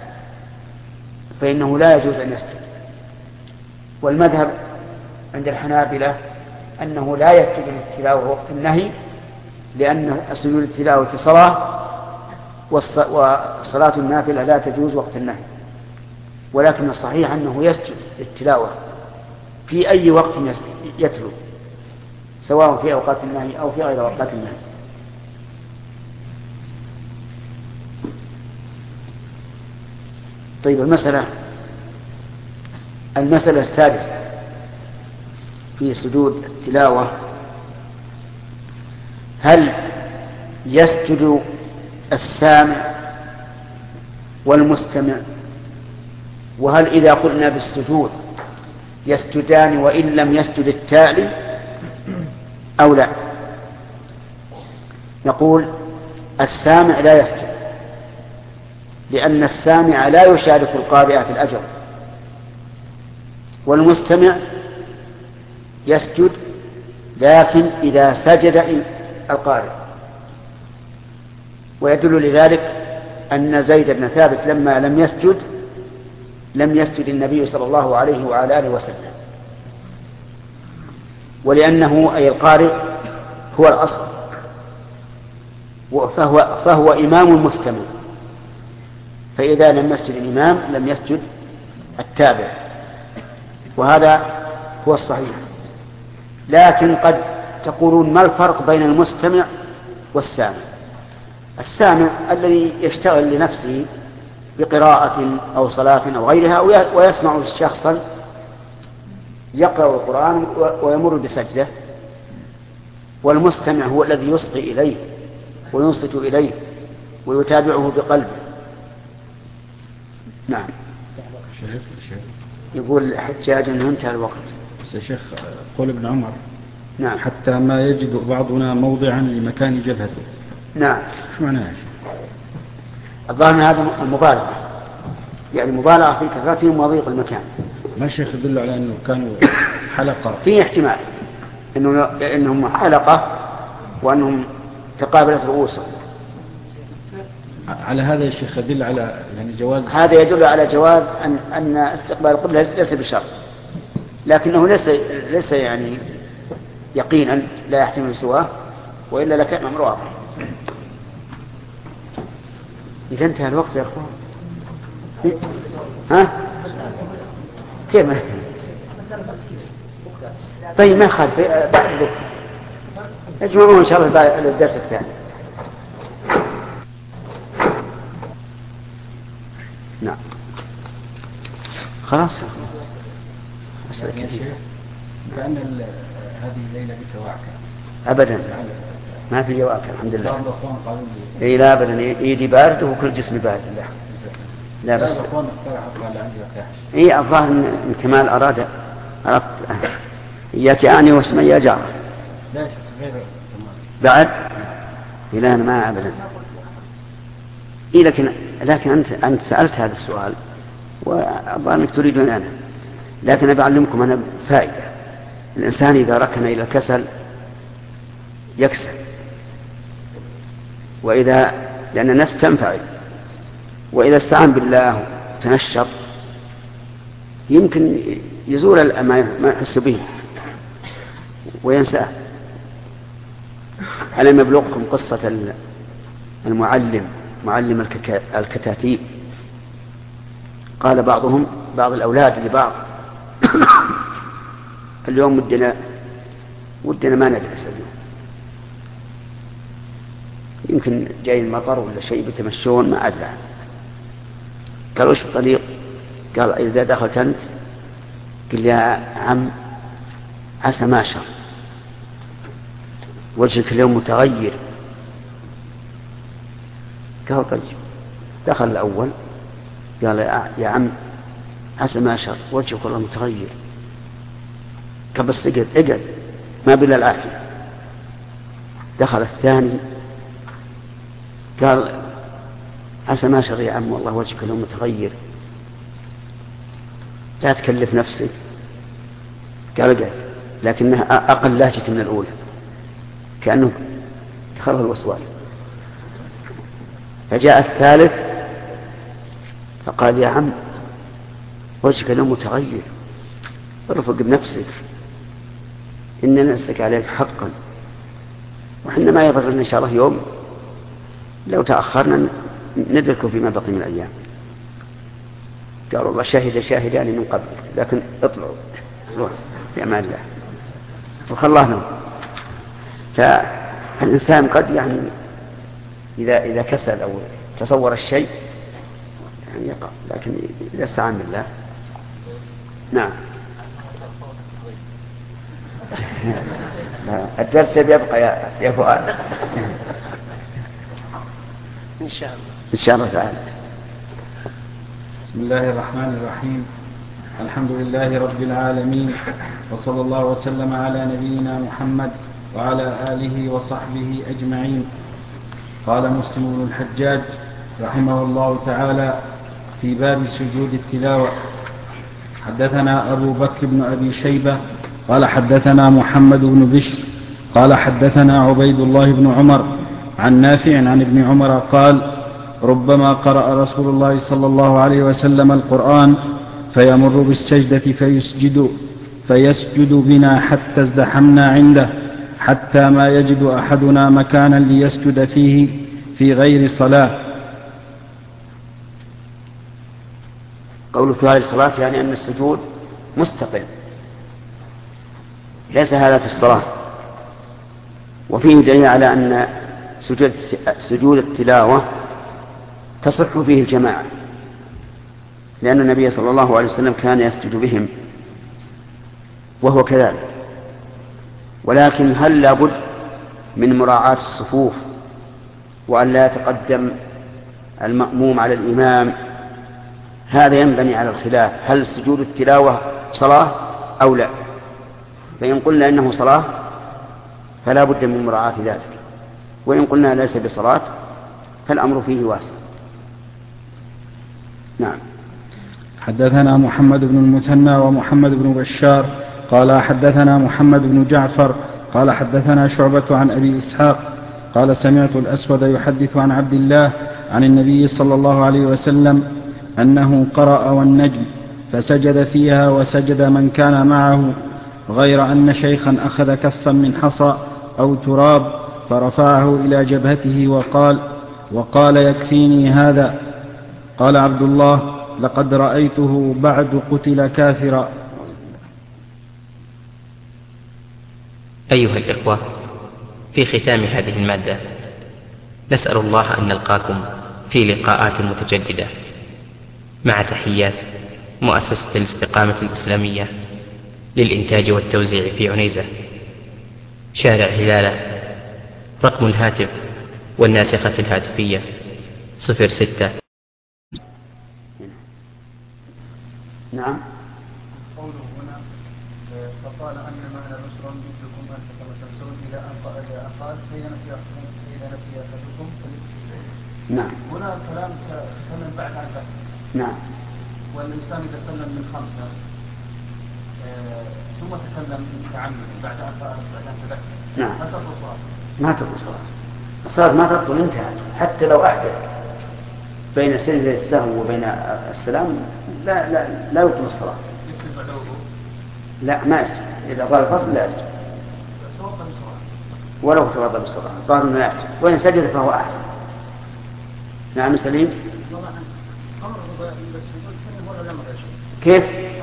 فإنه لا يجوز أن يسجد. والمذهب عند الحنابلة أنه لا يسجد للتلاوة وقت النهي، لأن سجود التلاوة صلاة وصلاة النافلة لا تجوز وقت النهي. ولكن الصحيح أنه يسجد للتلاوة في أي وقت يتلو، سواء في أوقات النهي أو في غير أوقات النهي. طيب، المسألة السادسة في سجود التلاوة هل يسجد السامع والمستمع؟ وهل إذا قلنا بالسجود يسجدان وإن لم يسجد التالي أو لا؟ نقول السامع لا يسجد، لأن السامع لا يشارك القارئ في الأجر، والمستمع يسجد لكن إذا سجد القارئ. ويدل لذلك أن زيد بن ثابت لما لم يسجد النبي صلى الله عليه وعلى آله وسلم، ولأنه أي القارئ هو الأصل، فهو إمام المستمع، فإذا لم يسجد الإمام لم يسجد التابع، وهذا هو الصحيح. لكن قد تقولون ما الفرق بين المستمع والسامع؟ السامع الذي يشتغل لنفسه بقراءة أو صلاة أو غيرها ويسمع شخصا يقرأ القرآن ويمر بسجدة، والمستمع هو الذي يصغي إليه وينصت إليه ويتابعه بقلبه. نعم. شيخ يقول حجاج أنه انتهى الوقت. شيخ قول ابن عمر نعم حتى ما يجد بعضنا موضعا لمكان جبهته. نعم. شو معناه يا شيخ؟ الظاهر أن هذا المبالغة، يعني مبالغة في كثرتهم وضيق المكان. ما الشيخ يدل على أنه كانوا حلقة؟ في احتمال إنهم حلقة وأنهم تقابلت رؤوسهم. على هذا يا شيخ يدل على يعني جواز، هذا يدل على جواز أن استقبال القبلة ليس بشرط، لكنه ليس يعني يقينا لا يحتمل سواه، وإلا لكان أمر واضح. إذا انتهى الوقت يا أخوان. ها؟ كيف ما طيب ما يخالف بعد بكرة اجمعوه إن شاء الله بعد الدرس الثاني. نعم خلاص كأن هذه الليلة بتواعك أبدا ما في جواك الحمد لله. إيه لا أبدا إيدي بارد وكل جسمي بارد. لا بس إيه الظاهر إن كمال أردت ياتياني واسمي يا جار بعد إلى أنا ما أبدا. إيه لكن أنت سألت هذا السؤال وأظن أنك تريدون أنا، لكن أبعلمكم أنا فائدة. الإنسان إذا ركن إلى الكسل يكسل، لأن النفس تنفعل، وإذا استعان بالله تنشط يمكن يزول ما يحس به وينساه. ألم يبلغكم قصة معلم الكتاتيب؟ قال بعض الأولاد لبعض اليوم ودنا ما ندرس اليوم، يمكن جاي المطر ولا شيء بتمشون ما أدري. قال وش الطريق؟ قال إذا دخلت أنت قل يا عم عسى ما شر وجهك اليوم متغير. قال طيب. دخل الأول قال يا عم عسى ما شر وجهك والله متغير. قال بس اقعد ما بلا العافية. دخل الثاني قال عسى ما شر يا عم والله وجهك اليوم متغير لا تكلف نفسك. قال اقعد، لكنها أقل لهجة من الأولى كأنه دخله الوسواس. فجاء الثالث فقال يا عم وجهك اليوم متغير ارفق بنفسك إننا نسلك عليك حقا، وحنا ما يضرنا إن شاء الله يوم لو تأخرنا ندركه فيما بقي من الأيام. قال والله شاهدان من قبل لكن اطلعوا روح في أمان الله وخلاه. فالإنسان قد يعني إذا كسل أو تصور الشيء يعني يقع، لكن إذا استعان بالله. نعم الدرس يبقى يا فؤاد إن شاء الله تعالى. بسم الله الرحمن الرحيم. الحمد لله رب العالمين، وصلى الله وسلم على نبينا محمد وعلى آله وصحبه أجمعين. قال مسلم بن الحجاج رحمه الله تعالى في باب سجود التلاوة: حدثنا أبو بكر بن أبي شيبة قال حدثنا محمد بن بشر قال حدثنا عبيد الله بن عمر عن نافع عن ابن عمر قال: ربما قرأ رسول الله صلى الله عليه وسلم القرآن فيمر بالسجدة فيسجد بنا حتى ازدحمنا عنده حتى ما يجد أحدنا مكانا ليسجد فيه في غير صلاة. قوله في غير صلاة يعني أن السجود مستقل، ليس هذا في الصلاة. وفيه دليل على أن سجود التلاوة تصح فيه الجماعة، لأن النبي صلى الله عليه وسلم كان يسجد بهم وهو كذلك. ولكن هل لابد من مراعاة الصفوف وأن لا يتقدم المأموم على الإمام؟ هذا ينبني على الخلاف، هل سجود التلاوة صلاة أو لا؟ فإن قلنا إنه صلاة فلا بد من مراعاة ذلك، وإن قلنا ليس بصلاة فالأمر فيه واسع. نعم. حدثنا محمد بن المثنى ومحمد بن بشار قال حدثنا محمد بن جعفر قال حدثنا شعبة عن أبي إسحاق قال: سمعت الأسود يحدث عن عبد الله عن النبي صلى الله عليه وسلم أنه قرأ والنجم فسجد فيها وسجد من كان معه، غير أن شيخا أخذ كفا من حصى أو تراب فرفعه إلى جبهته وقال: يكفيني هذا. قال عبد الله: لقد رأيته بعد قتل كافرا. أيها الإخوة، في ختام هذه المادة نسأل الله أن نلقاكم في لقاءات متجددة، مع تحيات مؤسسة الاستقامة الإسلامية للإنتاج والتوزيع في عنيزة، شارع هلالة. رقم الهاتف والناسخة الهاتفية 06. نعم. قوله هنا فقال أن معنى بشرا مثلكم أنت كما تنسون إلى أن قال فإذا نسي أحدكم نعم. هنا الكلام تكلم بعد عن ذلك. نعم. والإنسان إذا سلم من 5 ثم تكلم متعمد بعد أن تذكر. نعم. ما تبطل الصلاة. ما تبطل الصلاة. الصلاة ما تبطل، انتهت. حتى لو أحدث بين سجدة السهو وبين السلام لا يبطل الصلاة. لا ما يسجد. إذا قال الفصل لا يسجد ولو توضأ بالصلاة. الظاهر أنه لا يسجد، وإن سجد فهو أحسن. نعم سليم. كيف؟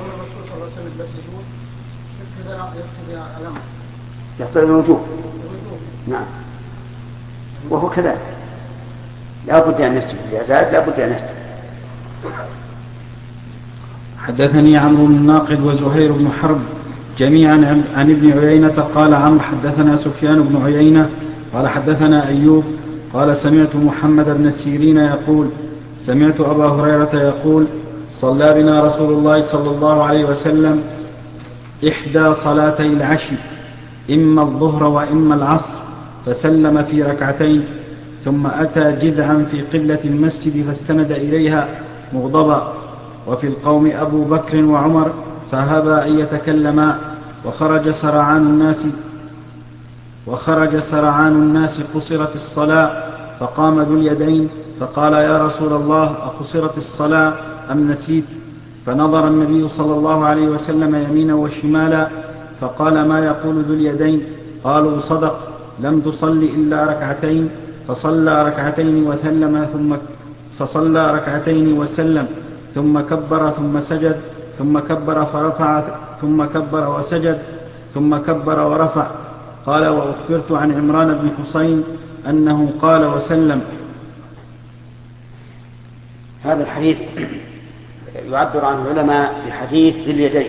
يقتضي الوجوب. نعم. وهو كذلك لا بد أن يسجد، إذا زاد لا بد أن يسجد. حدثني عمرو الناقد وزهير بن حرب جميعا عن ابن عيينة قال عمرو حدثنا سفيان بن عيينة قال حدثنا أيوب قال سمعت محمد بن السيرين يقول سمعت أبا هريرة يقول صلى بنا رسول الله صلى الله عليه وسلم إحدى صلاتي العشي، إما الظهر وإما العصر، فسلم في ركعتين، ثم أتى جذعا في قلة المسجد فاستند إليها مغضبا، وفي القوم أبو بكر وعمر فهبا أن يتكلما، وخرج سرعان الناس قصرت الصلاة، فقام ذو اليدين فقال يا رسول الله أقصرت الصلاة أم نسيت؟ فنظر النبي صلى الله عليه وسلم يمينا وشمالا فقال ما يقول ذو اليدين؟ قالوا صدق، لم تصل إلا ركعتين. فصلى ركعتين وسلم، ثم كبر ثم سجد، ثم كبر فرفع، ثم كبر وسجد، ثم كبر ورفع. قال وأخبرت عن عمران بن حسين أنه قال وسلم. هذا الحديث يعبر عنه العلماء بحديث ذي اليدين،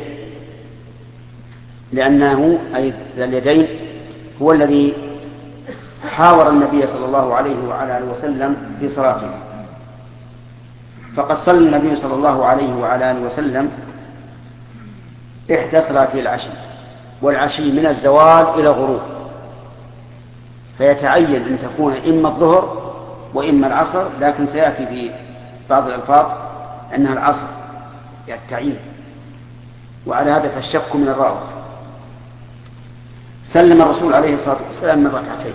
لأنه أي ذي اليدين هو الذي حاور النبي صلى الله عليه وعلى آله وسلم في صلاته. فقد صلى النبي صلى الله عليه وعلى آله وسلم إحدى صلاته العشي، والعشي من الزوال إلى الغروب، فيتعين أن تكون إما الظهر وإما العصر، لكن سيأتي في بعض الألفاظ أنها العصر التعيين، وعلى هذا فالشك من الراوي. سلم الرسول عليه الصلاة والسلام من ركعتين،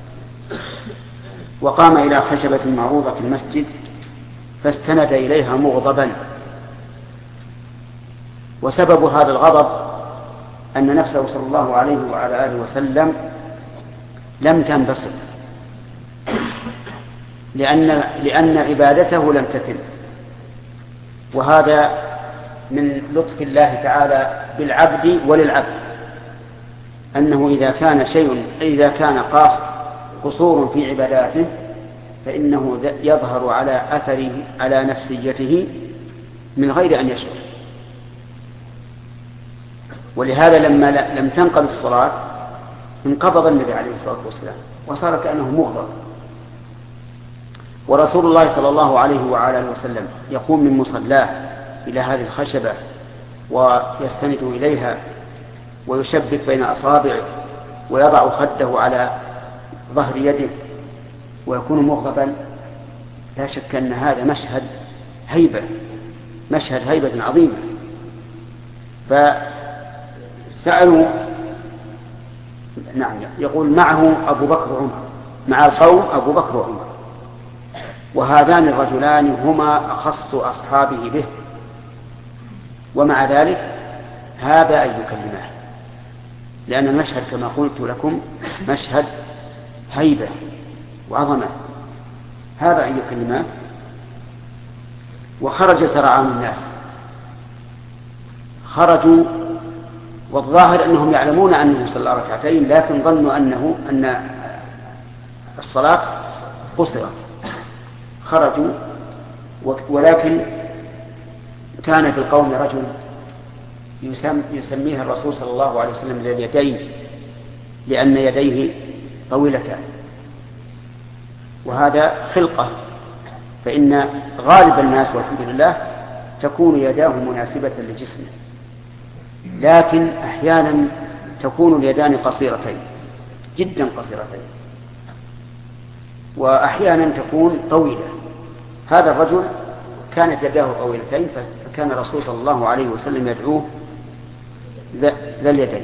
وقام إلى خشبة معروضة في المسجد فاستند إليها مغضبا. وسبب هذا الغضب أن نفسه صلى الله عليه وعلى آله وسلم لم تنبسط، لأن عبادته لم تتم. وهذا من لطف الله تعالى بالعبد وللعبد، أنه إذا كان قصور في عباداته فإنه يظهر على أثره على نفسيته من غير أن يشعر. ولهذا لما لم تنقض الصلاة انقبض النبي عليه الصلاة والسلام وصار كأنه مغضب. ورسول الله صلى الله عليه وعلى آله وسلم يقوم من مصلاه إلى هذه الخشبة ويستند إليها ويشبك بين أصابعه ويضع خده على ظهر يده ويكون مغضبا. لا شك أن هذا مشهد هيبة عظيمة. فسألوا يقول معه أبو بكر وعمر، مع القوم أبو بكر وعمر، وهذان الرجلان هما أخص أصحابه به، ومع ذلك هذا أن يكلمه، لأن المشهد كما قلت لكم مشهد هيبة وعظمة. هذا أن يكلمه وخرج سرعان الناس، خرجوا والظاهر أنهم يعلمون أنه صلى ركعتين، لكن ظنوا أن الصلاة قصرت، خرجوا. ولكن كان في القوم رجل يسميه الرسول صلى الله عليه وسلم ذي اليدين، لأن يديه طويلتان، وهذا خلقة، فإن غالب الناس والحمد لله تكون يداه مناسبة لجسمه، لكن أحيانا تكون اليدان قصيرتين جدا قصيرتين، وأحيانا تكون طويلة. هذا الرجل كانت يداه طويلتين، فكان الرسول صلى الله عليه وسلم يدعوه ذا اليدين،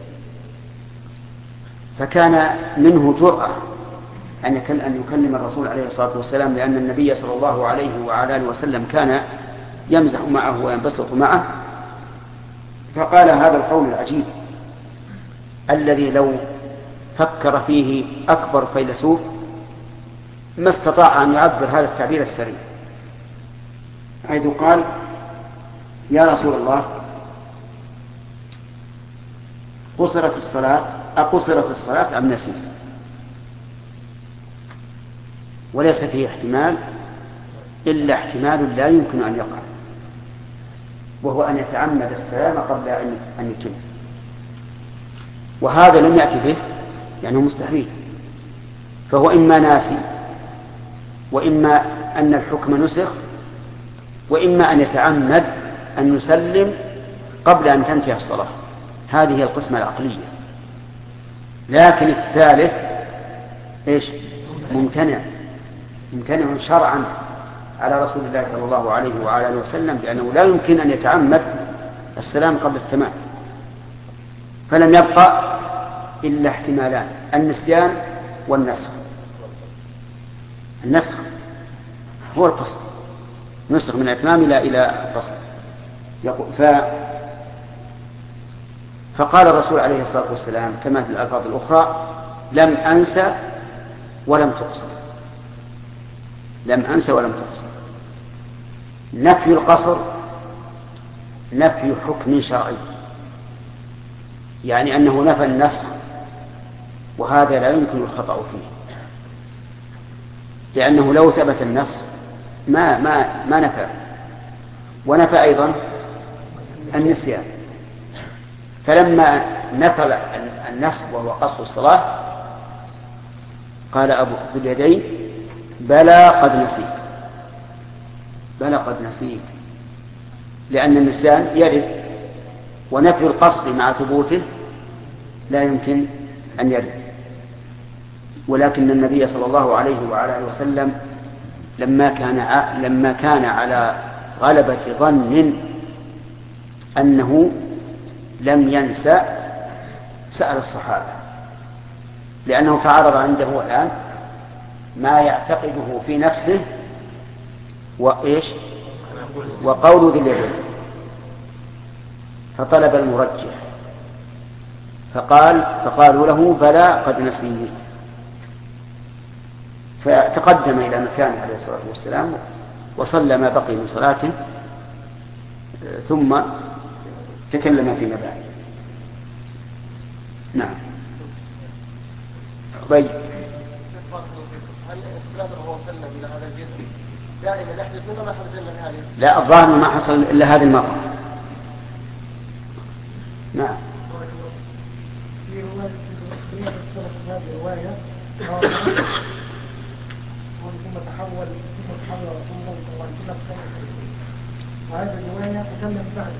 فكان منه جرأة أن يكلم الرسول عليه الصلاة والسلام، لأن النبي صلى الله عليه وعلى آله وسلم كان يمزح معه وينبسط معه، فقال هذا القول العجيب الذي لو فكر فيه أكبر فيلسوف ما استطاع أن يعبر هذا التعبير السريع، حيث قال: يا رسول الله، أقصرت الصلاة أم نسيت؟ وليس فيه احتمال إلا احتمال لا يمكن أن يقع، وهو أن يتعمد السلام قبل أن يتم، وهذا لم يأتي به يعني مستحيل، فهو إما ناسي، وإما أن الحكم نسخ، وإما أن يتعمد أن يسلم قبل أن تنتهي الصلاة. هذه هي القسمة العقلية. لكن الثالث إيش؟ ممتنع شرعا على رسول الله صلى الله عليه وعلى آله وسلم، لأنه لا يمكن أن يتعمد السلام قبل التمام. فلم يبقى إلا احتمالان: النسيان والنسخ. النسخ هو القصر، نسخ من الإتمام إلى القصر. فقال الرسول عليه الصلاة والسلام كما في الألفاظ الأخرى: لم أنسى ولم تقصر. لم أنسى ولم تقصر. نفي القصر نفي حكم شرعي، يعني أنه نفى النسخ، وهذا لا يمكن الخطأ فيه، لأنه لو ثبت النسخ ما نفى، ونفى أيضا النسيان. فلما نفى النسخ وهو قصر الصلاة قال أبو اليدين: بلى قد نسيت. بلى قد نسيت، لأن النسيان يرد، ونفي القصد مع ثبوته لا يمكن أن يرد. ولكن النبي صلى الله عليه وعلى آله وسلم لما كان على غلبة ظن أنه لم ينسى سأل الصحابة، لأنه تعرض عنده الآن ما يعتقده في نفسه وقول ذي اليدين، فطلب المرجح، فقالوا له: بلى قد نسيت. فتقدم إلى مكانه عليه الصلاة والسلام وصلى ما بقي من صلاته، ثم تكلم فيما بعد. نعم. طيب، هل الصلاة وهو سلم إلى هذا الجسم دائما يحدث منه ما حدث إلا هذه؟ لا، الظاهر ما حصل إلا هذه المرة. نعم. في رواية ثم تحول رسول الله صلى الله عليه وسلم، وهذه الرواية تكلم بعد.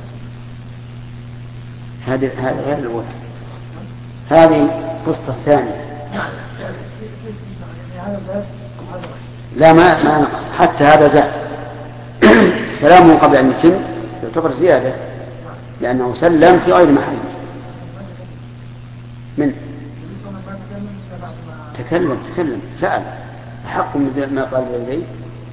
هذه غير الأولى، هذه قصة ثانية. لا، ما نقص، حتى هذا زاد. سلامه قبل أن يتم يعتبر زيادة، لأنه سلم في غير محل. من تكلم سأل حق من ما قال لديه.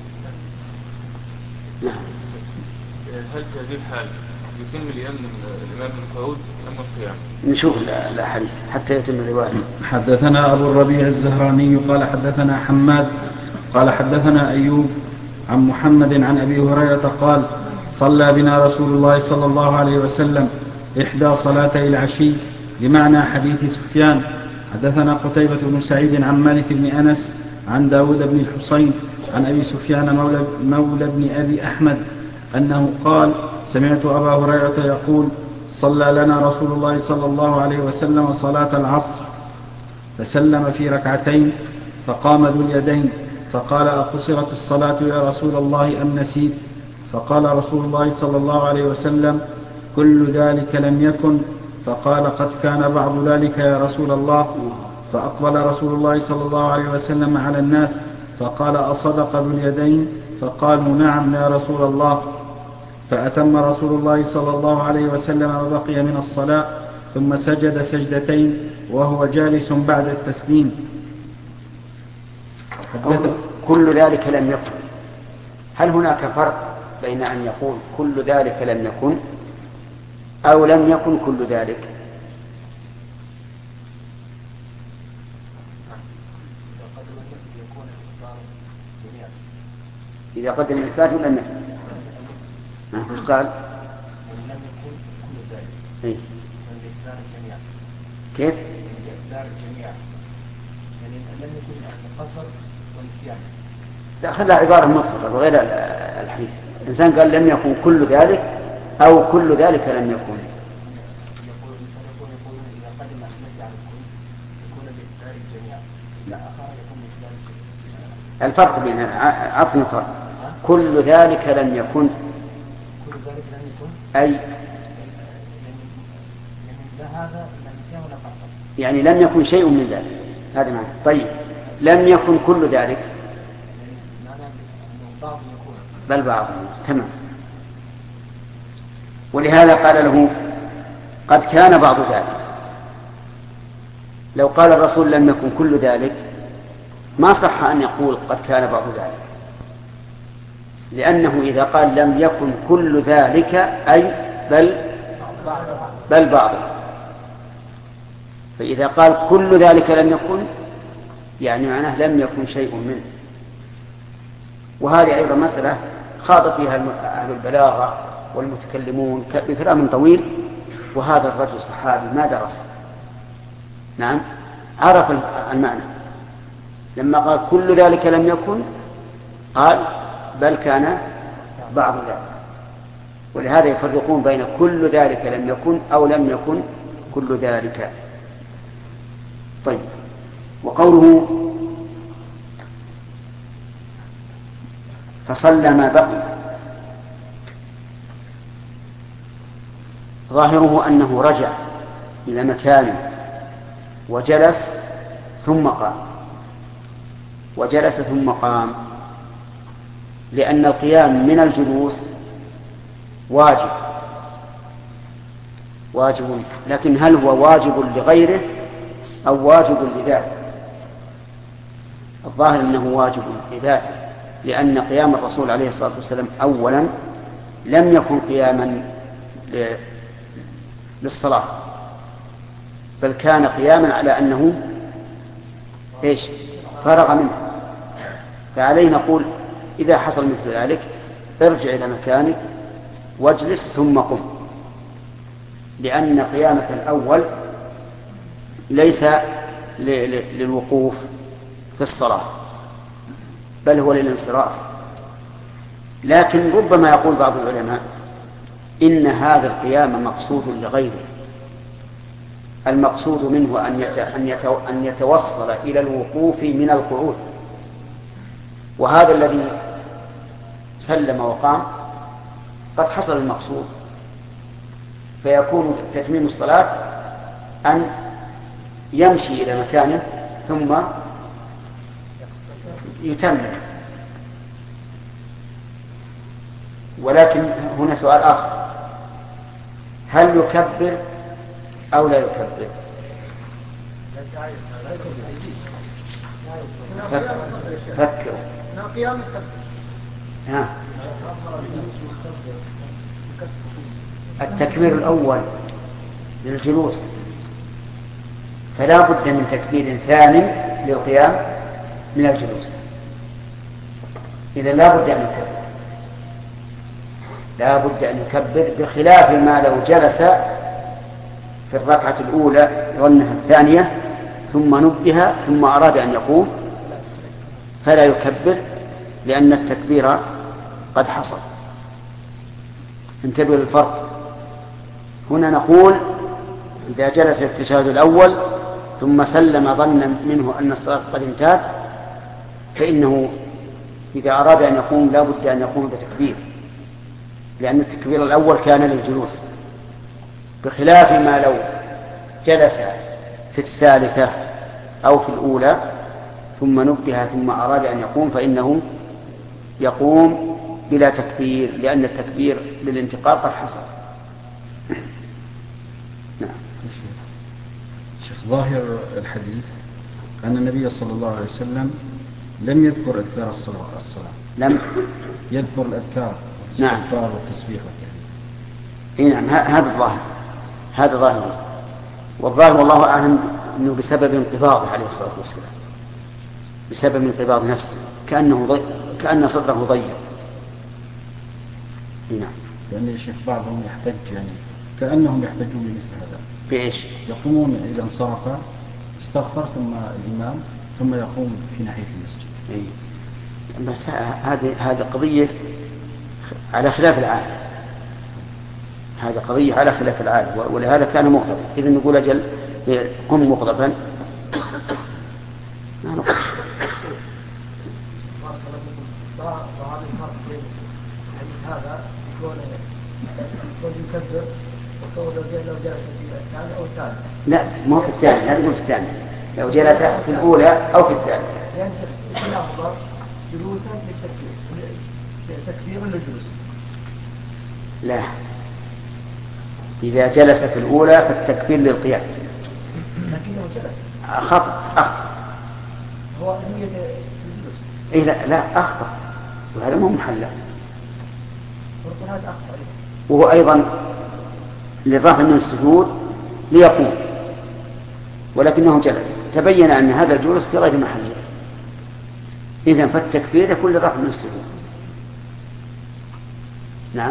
نعم. هل في هذه الحال يتم اليمن الإمام بن داود أم القيام؟ نشوف الحديث حتى يتم الرواية. حدثنا أبو الربيع الزهراني قال حدثنا حماد قال حدثنا أيوب عن محمد عن أبي هريرة قال صلى بنا رسول الله صلى الله عليه وسلم إحدى صلاتي العشي بمعنى حديث سفيان. حدثنا قتيبة بن سعيد عن مالك بن أنس عن داود بن الحصين عن أبي سفيان مولى بن أبي أحمد أنه قال سمعت أبا هريرة يقول صلى لنا رسول الله صلى الله عليه وسلم صلاة العصر فسلم في ركعتين فقام ذو اليدين فقال أقصرت الصلاة يا رسول الله أم نسيت؟ فقال رسول الله صلى الله عليه وسلم كل ذلك لم يكن. فقال قد كان بعض ذلك يا رسول الله. فأقبل رسول الله صلى الله عليه وسلم على الناس فقال أصدق ذو اليدين؟ فقالوا نعم يا رسول الله. فأتم رسول الله صلى الله عليه وسلم ما بقي من الصلاة ثم سجد سجدتين وهو جالس بعد التسليم. كل ذلك لم يكن، هل هناك فرق بين أن يقول كل ذلك لم يكن أو لم يكن كل ذلك؟ إذا قدم الإثبات ولا النفي؟ وش قال؟ لم يكن كل ذلك. إيه؟ من بإصدار الجميع. كيف؟ من بإصدار الجميع. يعني لم يكن القصر والنسيان. لا، خلها عبارة مطلقة وغير الحديث. الإنسان قال لم يكن كل ذلك أو كل ذلك لم يكن. يقولون إذا قدم النفي على الكل يكون بإصدار الجميع. لا. آخر يكون بإصدار الجميع. الفرق بين عطنا فرق. كل ذلك لم يكن. كل ذلك لم يكن. أي لا هذا لا نسيان ولا قصر. يعني لم يكن شيء من ذلك، هذا معنى. طيب لم يكن كل ذلك بل بعض. تمام. ولهذا قال له قد كان بعض ذلك. لو قال الرسول لم يكن كل ذلك ما صح أن يقول قد كان بعض ذلك، لأنه إذا قال لم يكن كل ذلك أي بل بعض. فإذا قال كل ذلك لم يكن يعني معناه لم يكن شيء منه. وهذه أيضا مسألة خاض فيها أهل البلاغة والمتكلمون بكلام طويل، وهذا الرجل الصحابي ما درس. نعم، عرف المعنى. لما قال كل ذلك لم يكن قال بل كان بعض ذلك. ولهذا يفرقون بين كل ذلك لم يكن أو لم يكن كل ذلك. طيب، وقوله فصلى ما بقي ظاهره أنه رجع إلى مكانه وجلس ثم قام، وجلس ثم قام، لأن القيام من الجلوس واجب، لكن هل هو واجب لغيره أو واجب لذاته؟ الظاهر أنه واجب لذاته، لأن قيام الرسول عليه الصلاة والسلام أولا لم يكن قياما للصلاة، بل كان قياما على أنه فرغ منه. فعليه نقول إذا حصل مثل ذلك ارجع إلى مكانك واجلس ثم قم، لأن قيامك الأول ليس للوقوف في الصلاة بل هو للانصراف. لكن ربما يقول بعض العلماء إن هذا القيام مقصود لغيره، المقصود منه أن يتوصل إلى الوقوف من القعود، وهذا الذي سلم وقام قد حصل المقصود، فيكون تتميم الصلاة أن يمشي إلى مكانه ثم يتمم. ولكن هنا سؤال آخر، هل يكبر أو لا يكبر؟ فكروا. التكبير الأول للجلوس، فلا بد من تكبير ثاني للقيام من الجلوس. إذا لا بد أن يكبر، لا بد أن يكبر، بخلاف ما لو جلس في الركعة الأولى ظنها الثانية ثم نبه ثم أراد أن يقوم فلا يكبر لأن التكبير قد حصل. انتبهوا للفرق. هنا نقول إذا جلس في التشهد الأول ثم سلم ظنا منه أن الصلاة قد انتهت فإنه إذا أراد أن يقوم لا بد أن يقوم بتكبير، لأن التكبير الأول كان للجلوس، بخلاف ما لو جلس في الثالثة أو في الأولى ثم نبه ثم أراد أن يقوم فإنه يقوم بلا تكبير، لأن التكبير للانتقال قد حصل. نعم. شيخ، ظاهر الحديث أن النبي صلى الله عليه وسلم لم يذكر أذكار الصلاة، لم يذكر الأذكار، نعم، الاستغفار والتسبيح والتهليل. نعم، هذا الظاهر، هذا ظاهر. والظاهر والله أعلم أنه بسبب انقباضه عليه الصلاة والسلام، بسبب انقباض نفسه، كأن صدره ضيق. نعم. لأن الشيخ بعضهم يحتج، يعني كأنهم يحتجون بمثل هذا. بإيش؟ يقومون إذا انصرف استغفر ثم الإمام ثم يقوم في ناحية المسجد. بس هذه قضية على خلاف العادة، هذه قضية على خلاف العادة، ولهذا كان مغضبا. إذا نقول أجل قم مغضبا ما نقول. وهذا الفرق بين هذا يكون يكبر وكون لو جلس في الثاني أو الثالث. لا، ما في الثاني، لا تقول في الثاني، لو جلس في الأولى أو في الثالثة. يعني الأفضل جلوسا للتكبير، تكبير للجلوس. لا، إذا جلس في الأولى فالتكبير للقيام. لكنه جلس. أخطأ. هو نية الجلوس. إيه لا أخطأ، وهذا مو محله. وهو أيضا للرفع من السجود ليقوم، ولكنه جلس، تبين أن هذا الجلوس في غير محله، إذن فالتكبير يكون للرفع من السجود. نعم.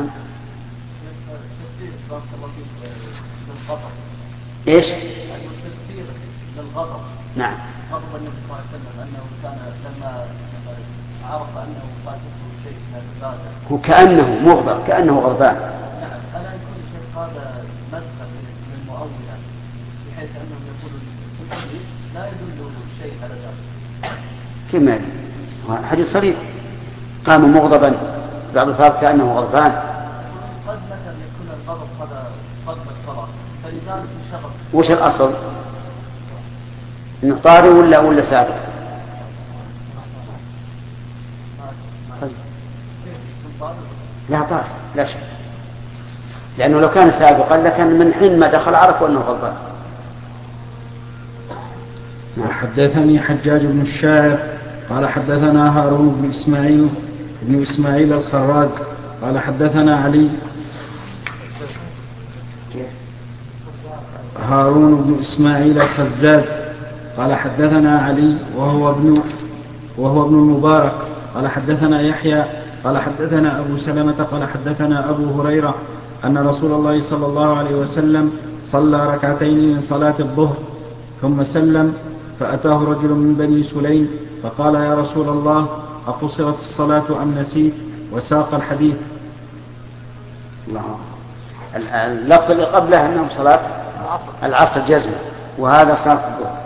إيش؟ التكبير للغضب. نعم. غضب النبي صلى الله عليه وسلم أنه كان لما عرف أنه فاتته شيء من العبادة هو كأنه مغضب، كأنه غضبان. نعم. ألا يكون الشيخ هذا مدخل للمؤولة بحيث أنه يقول التكبير لا يدل شيء على ذلك؟ كما حديث صريح، قام مغضبا، بعض الفاظ كأنه غضبان. قد مثلا يكون الغضب هذا قبل الصلاة فلذلك انشغل. وش الأصل؟ إنه طارئ ولا سابق؟ لا طارئ لا شك، لأنه لو كان سابقا لكان من حين ما دخل عرفوا أنه غضبان. حدثني حجاج بن الشاعر قال حدثنا هارون بن إسماعيل الخراز قال حدثنا علي هارون بن إسماعيل الخزاز قال حدثنا علي وهو ابن المبارك قال حدثنا يحيى قال حدثنا أبو سلمة قال حدثنا أبو هريرة أن رسول الله صلى الله عليه وسلم صلى ركعتين من صلاة الظهر ثم سلم، فأتاه رجل من بني سليم فقال يا رسول الله أقصرت الصلاة أم نسيت؟ وساق الحديث. اللفظ اللي قبله أنه صلاة العصر جزم، وهذا صلاة الظهر.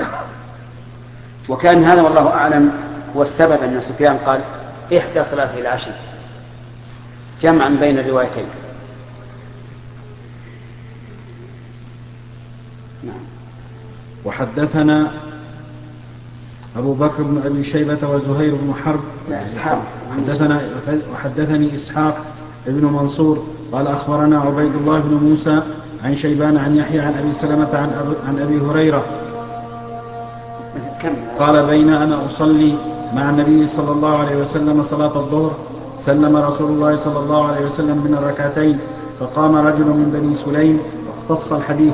وكان هذا والله أعلم هو السبب أن سفيان قال إحدى صلاة العشي، جمعا بين الروايتين. نعم. وحدثنا أبو بكر بن أبي شيبة وزهير بن حرب وحدثني إسحاق بن منصور قال أخبرنا عبيد الله بن موسى عن شيبان عن يحيى عن أبي سلمة عن أبي هريرة قال بين أنا أصلي مع النبي صلى الله عليه وسلم صلاة الظهر سلم رسول الله صلى الله عليه وسلم من الركعتين فقام رجل من بني سليم واختص الحديث.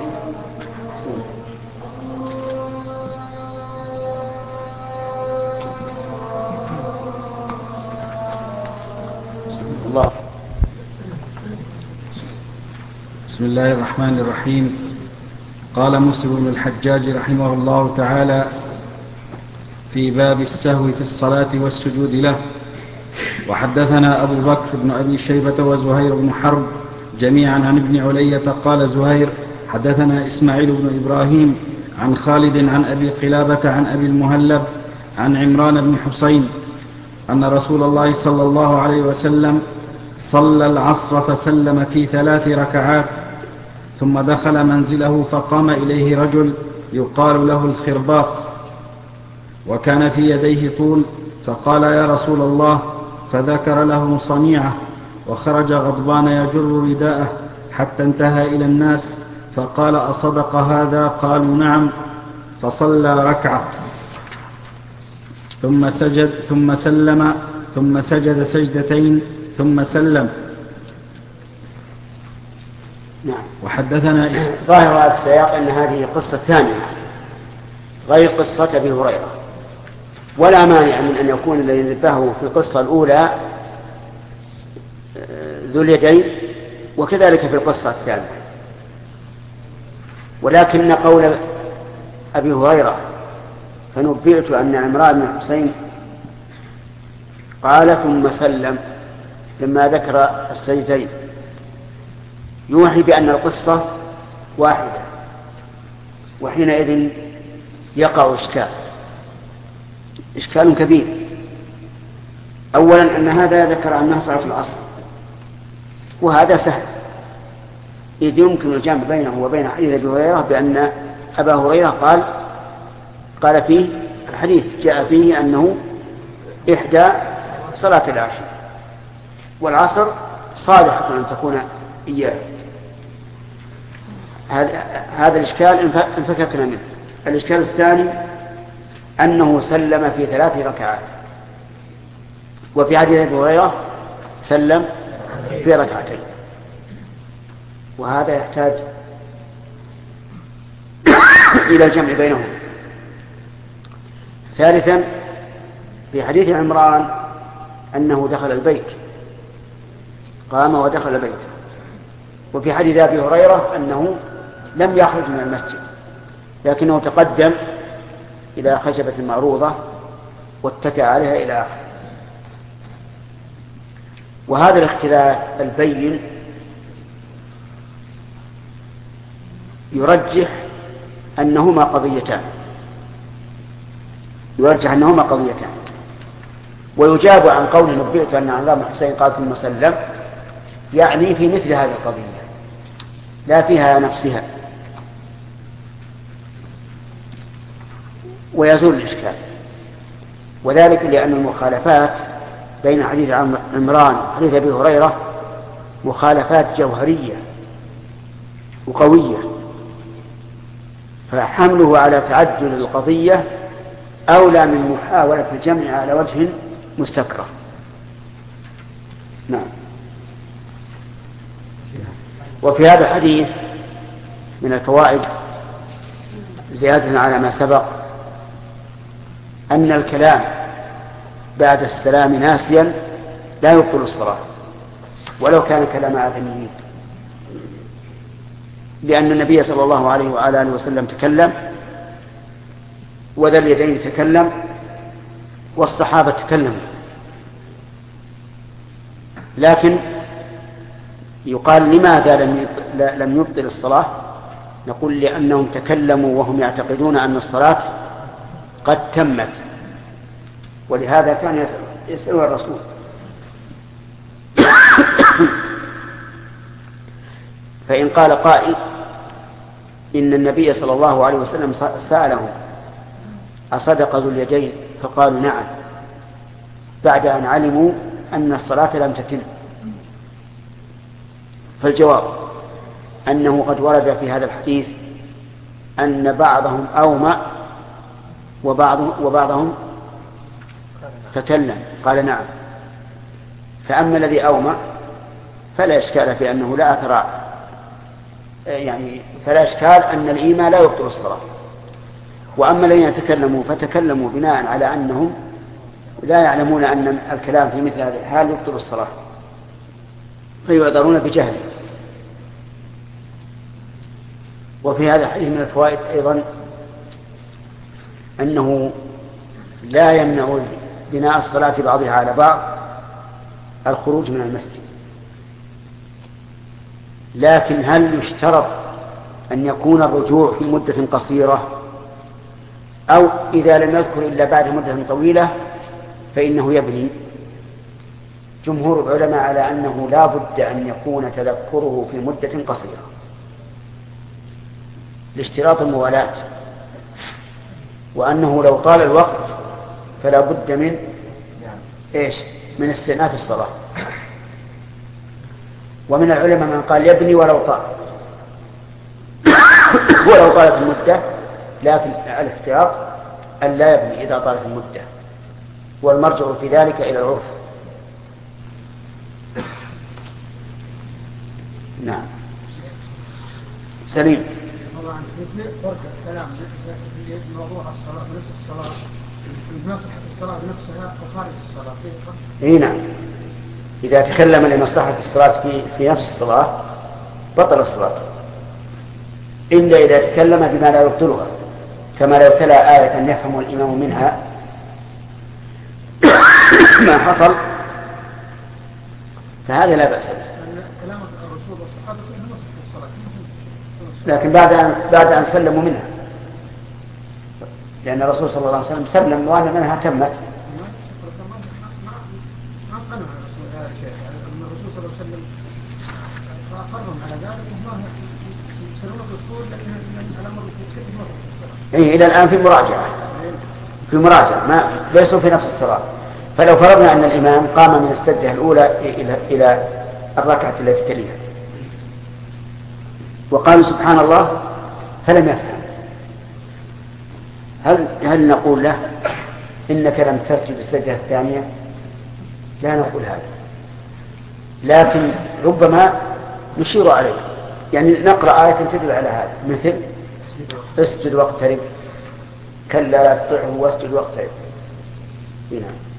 الله الرحمن الرحيم. قال مسلم بن الحجاج رحمه الله تعالى في باب السهو في الصلاة والسجود له: وحدثنا أبو بكر بن أبي شيبة وزهير بن حرب جميعا عن ابن علية قال زهير: حدثنا إسماعيل بن إبراهيم عن خالد عن أبي قلابة عن أبي المهلب عن عمران بن حسين أن رسول الله صلى الله عليه وسلم صلى العصر فسلم في 3 ركعات، ثم دخل منزله فقام إليه رجل يقال له الخرباق، وكان في يديه طول، فقال: يا رسول الله، فذكر له صنيعه، وخرج غضبان يجر رداءه حتى انتهى إلى الناس، فقال: أصدق هذا؟ قالوا: نعم. فصلى ركعة ثم سلم ثم سجد سجدتين ثم سلم. نعم. وحدثنا ظاهر هذا السياق أن هذه قصة ثانية غير قصة أبي هريرة، ولا مانع من أن يكون الذي نبهه في القصة الأولى ذو اليدين، وكذلك في القصة الثانية. ولكن قول أبي هريرة: فنبئت أن عمران بن حسين قال ثم سلم لما ذكر السجدين، يوحي بأن القصة واحدة، وحينئذ يقع إشكال كبير. أولا أن هذا ذكر أنها صلاة العصر، وهذا سهل، إذ يمكن الجمع بينه وبين حديث أبي هريرة بأن أبا هريرة قال فيه الحديث جاء فيه أنه إحدى صلاة العشاء، والعصر صالحة أن تكون إياه. هذا الإشكال انفككنا منه. الإشكال الثاني أنه سلم في 3 ركعات، وفي حديث أبي هريرة سلم في 2 ركعتين، وهذا يحتاج إلى الجمع بينهم. ثالثا في حديث عمران أنه دخل البيت، قام ودخل بيته، وفي حديث أبي هريرة أنه لم يخرج من المسجد لكنه تقدم إلى خشبة معروضة واتكى عليها إلى آخره. وهذا الاختلاف البين يرجح أنهما قضيتان، ويجاب عن قول نبئت أن عمران بن حسين قال ثم سلم، يعني في مثل هذه القضية لا فيها نفسها، ويزول الإشكال. وذلك لأن المخالفات بين حديث عمران وحديث أبي هريرة مخالفات جوهرية وقوية، فحمله على تعدل القضية أولى من محاولة الجمع على وجه مستكره. نعم. وفي هذا الحديث من الفوائد زيادة على ما سبق أن الكلام بعد السلام ناسيا لا يبطل الصلاة ولو كان كلام آدميين، لأن النبي صلى الله عليه وعلى آله وسلم تكلم، وذا اليدين تكلم، والصحابة تكلموا، لكن يقال لماذا لم يبطل الصلاة؟ نقول لأنهم تكلموا وهم يعتقدون أن الصلاة قد تمت، ولهذا كان يسأل الرسول فإن قال قائل إن النبي صلى الله عليه وسلم سألهم أصدق ذو اليدين؟ فقالوا نعم، بعد أن علموا أن الصلاة لم تتم. فالجواب أنه قد ورد في هذا الحديث أن بعضهم أومأ وبعضهم تكلم، قال نعم. فأما الذي أومأ فلا إشكال في أنه لا أثر، يعني فلا إشكال أن الإيمان لا يبطل الصلاة. وأما الذين يتكلموا فتكلموا بناء على أنهم لا يعلمون أن الكلام في مثل هذه الحال يبطل الصلاة، فيعذرون بجهل. وفي هذا الحديث من الفوائد أيضا أنه لا يمنع بناء الصلاة بعضها على بعض الخروج من المسجد، لكن هل يشترط أن يكون الرجوع في مدة قصيرة، أو إذا لم يذكر إلا بعد مدة طويلة فإنه يبني؟ جمهور العلماء على أنه لا بد أن يكون تذكره في مدة قصيرة لاشتراط الموالاة، وأنه لو طال الوقت فلا بد من من استئناف الصلاة. ومن العلماء من قال يبني ولو طالت المدة، لكن الاحتياط أن لا يبني إذا طالت المدة، والمرجع في ذلك إلى العرف. نعم. سليم. طبعا مثل فرق الكلام في موضوع الصلاة بنفس الصلاة، مصلحة الصلاة بنفسها وخارج الصلاة. اي نعم، إذا تكلم لمصلحة الصلاة في نفس الصلاة بطل الصلاة، إلا إذا تكلم بما لا يبطلها، كما لو تلا آية يفهم الإمام منها ما حصل فهذا لا بأس به. كلام الرسول والصحابة كلهم مصلحة الصلاة، لكن بعد أن سلموا منها، لأن الرسول صلى الله عليه وسلم سلم وأن منها تمت. ما قالوا الرسول صلى الله عليه وسلم فأقرهم على ذلك، وما يسلمون الرسول، لكن الأمر كيف مصلحة الصلاة. إلى الآن في مراجعة ما ليسوا في نفس الصلاة. فلو فرضنا أن الإمام قام من السجدة الأولى إلى الركعة التي تليها وقال سبحان الله فلم يفهم، هل نقول له إنك لم تسجد السجدة الثانية؟ لا نقول هذا، لكن ربما نشير عليه، يعني نقرأ آية تدل على هذا، مثل اسجد واقترب، كلا لا تطعه واسجد واقترب. هنا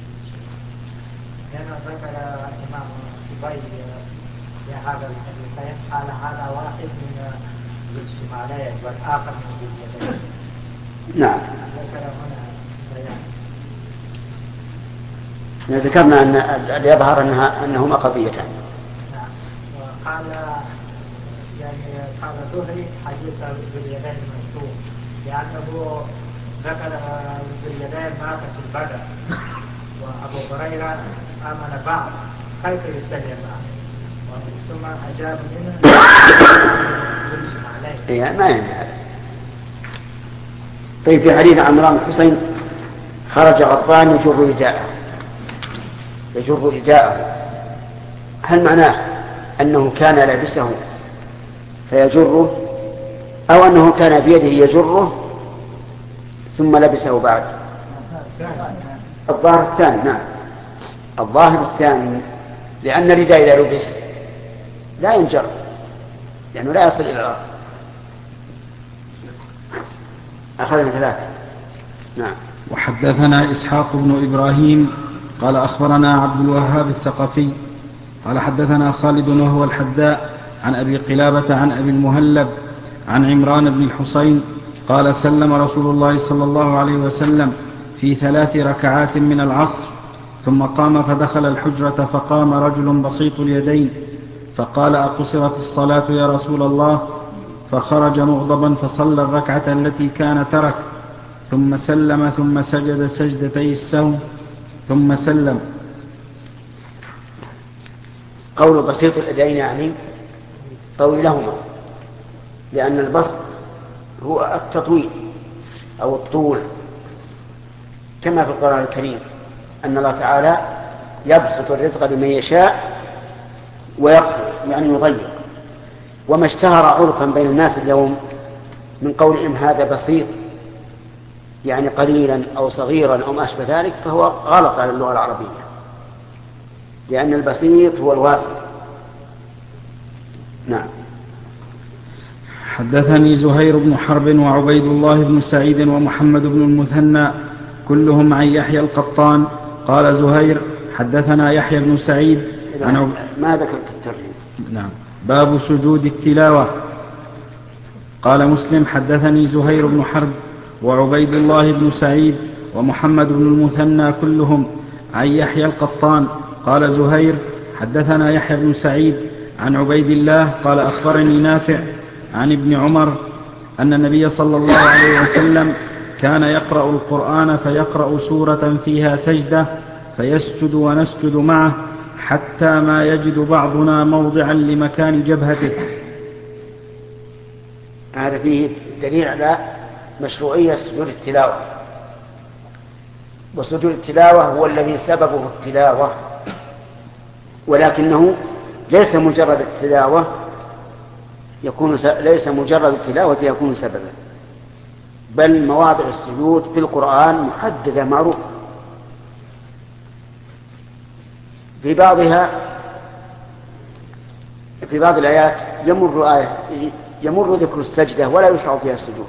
لأن ذكر الإمام شبي في هذا الحديث قال هذا واحد من الاجتماعيات والآخر من الجديد. نعم. ذكر هنا بيان. ذكرنا أن يظهر أنهما قضيتان. نعم. وقال يعني قال زهري حديث ذو اليدين منصوب، لأنه ذكر ذو اليدين مات في البدر، وأبو هريرة آمن بعض كيف يسلم ثم أجاب منه يمشي عليه. ما يعني هذا. طيب في حديث عمران بن حسين خرج غضبان يجر رداءه، هل معناه أنه كان لابسه فيجره، أو أنه كان بيده يجره ثم لبسه بعد؟ الظاهر الثاني. نعم، الظاهر الثاني، لأن الرداء إذا لبس لا ينجر، لأنه لا يصل إلى الأرض. أخذنا ثلاثة. نعم. وحدثنا إسحاق بن إبراهيم قال أخبرنا عبد الوهاب الثقفي قال حدثنا خالد وهو الحداء عن أبي قلابة عن أبي المهلب عن عمران بن الحصين قال سلم رسول الله صلى الله عليه وسلم في 3 ركعات من العصر، ثم قام فدخل الحجرة، فقام رجل بسيط اليدين فقال أقصرت الصلاة يا رسول الله؟ فخرج مغضبا فصلى الركعة التي كان ترك، ثم سلم ثم سجد سجدتي السهو ثم سلم. قول بسيط اليدين يعني طويلهما، لأن البسط هو التطويل أو الطول، كما في القرآن الكريم أن الله تعالى يبسط الرزق لمن يشاء ويقدر، يعني يضيق. وما اشتهر عرفا بين الناس اليوم من قولهم هذا بسيط، يعني قليلا أو صغيرا أو ما أشبه ذلك، فهو غلط على اللغة العربية، لأن البسيط هو الواسع. نعم. حدثني زهير بن حرب وعبيد الله بن سعيد ومحمد بن المثنى كلهم عن يحيى القطان قال زهير حدثنا يحيى بن سعيد ما ذكرت الترجمة. نعم. باب سجود التلاوة. قال مسلم حدثني زهير بن حرب وعبيد الله بن سعيد ومحمد بن المثنى كلهم عن يحيى القطان. قال زهير حدثنا يحيى بن سعيد عن عبيد الله قال أخبرني نافع عن ابن عمر أن النبي صلى الله عليه وسلم كان يقرأ القرآن فيقرأ سورة فيها سجدة فيسجد ونسجد معه حتى ما يجد بعضنا موضعا لمكان جبهته. هذا فيه دليل على مشروعية سجود التلاوة. وسجود التلاوة هو الذي سببه التلاوة، ولكنه ليس مجرد التلاوة يكون سببا، بل مواضع السجود في القرآن محددة معروفة. في بعض الآيات يمر ذكر السجدة ولا يشرع فيها السجود،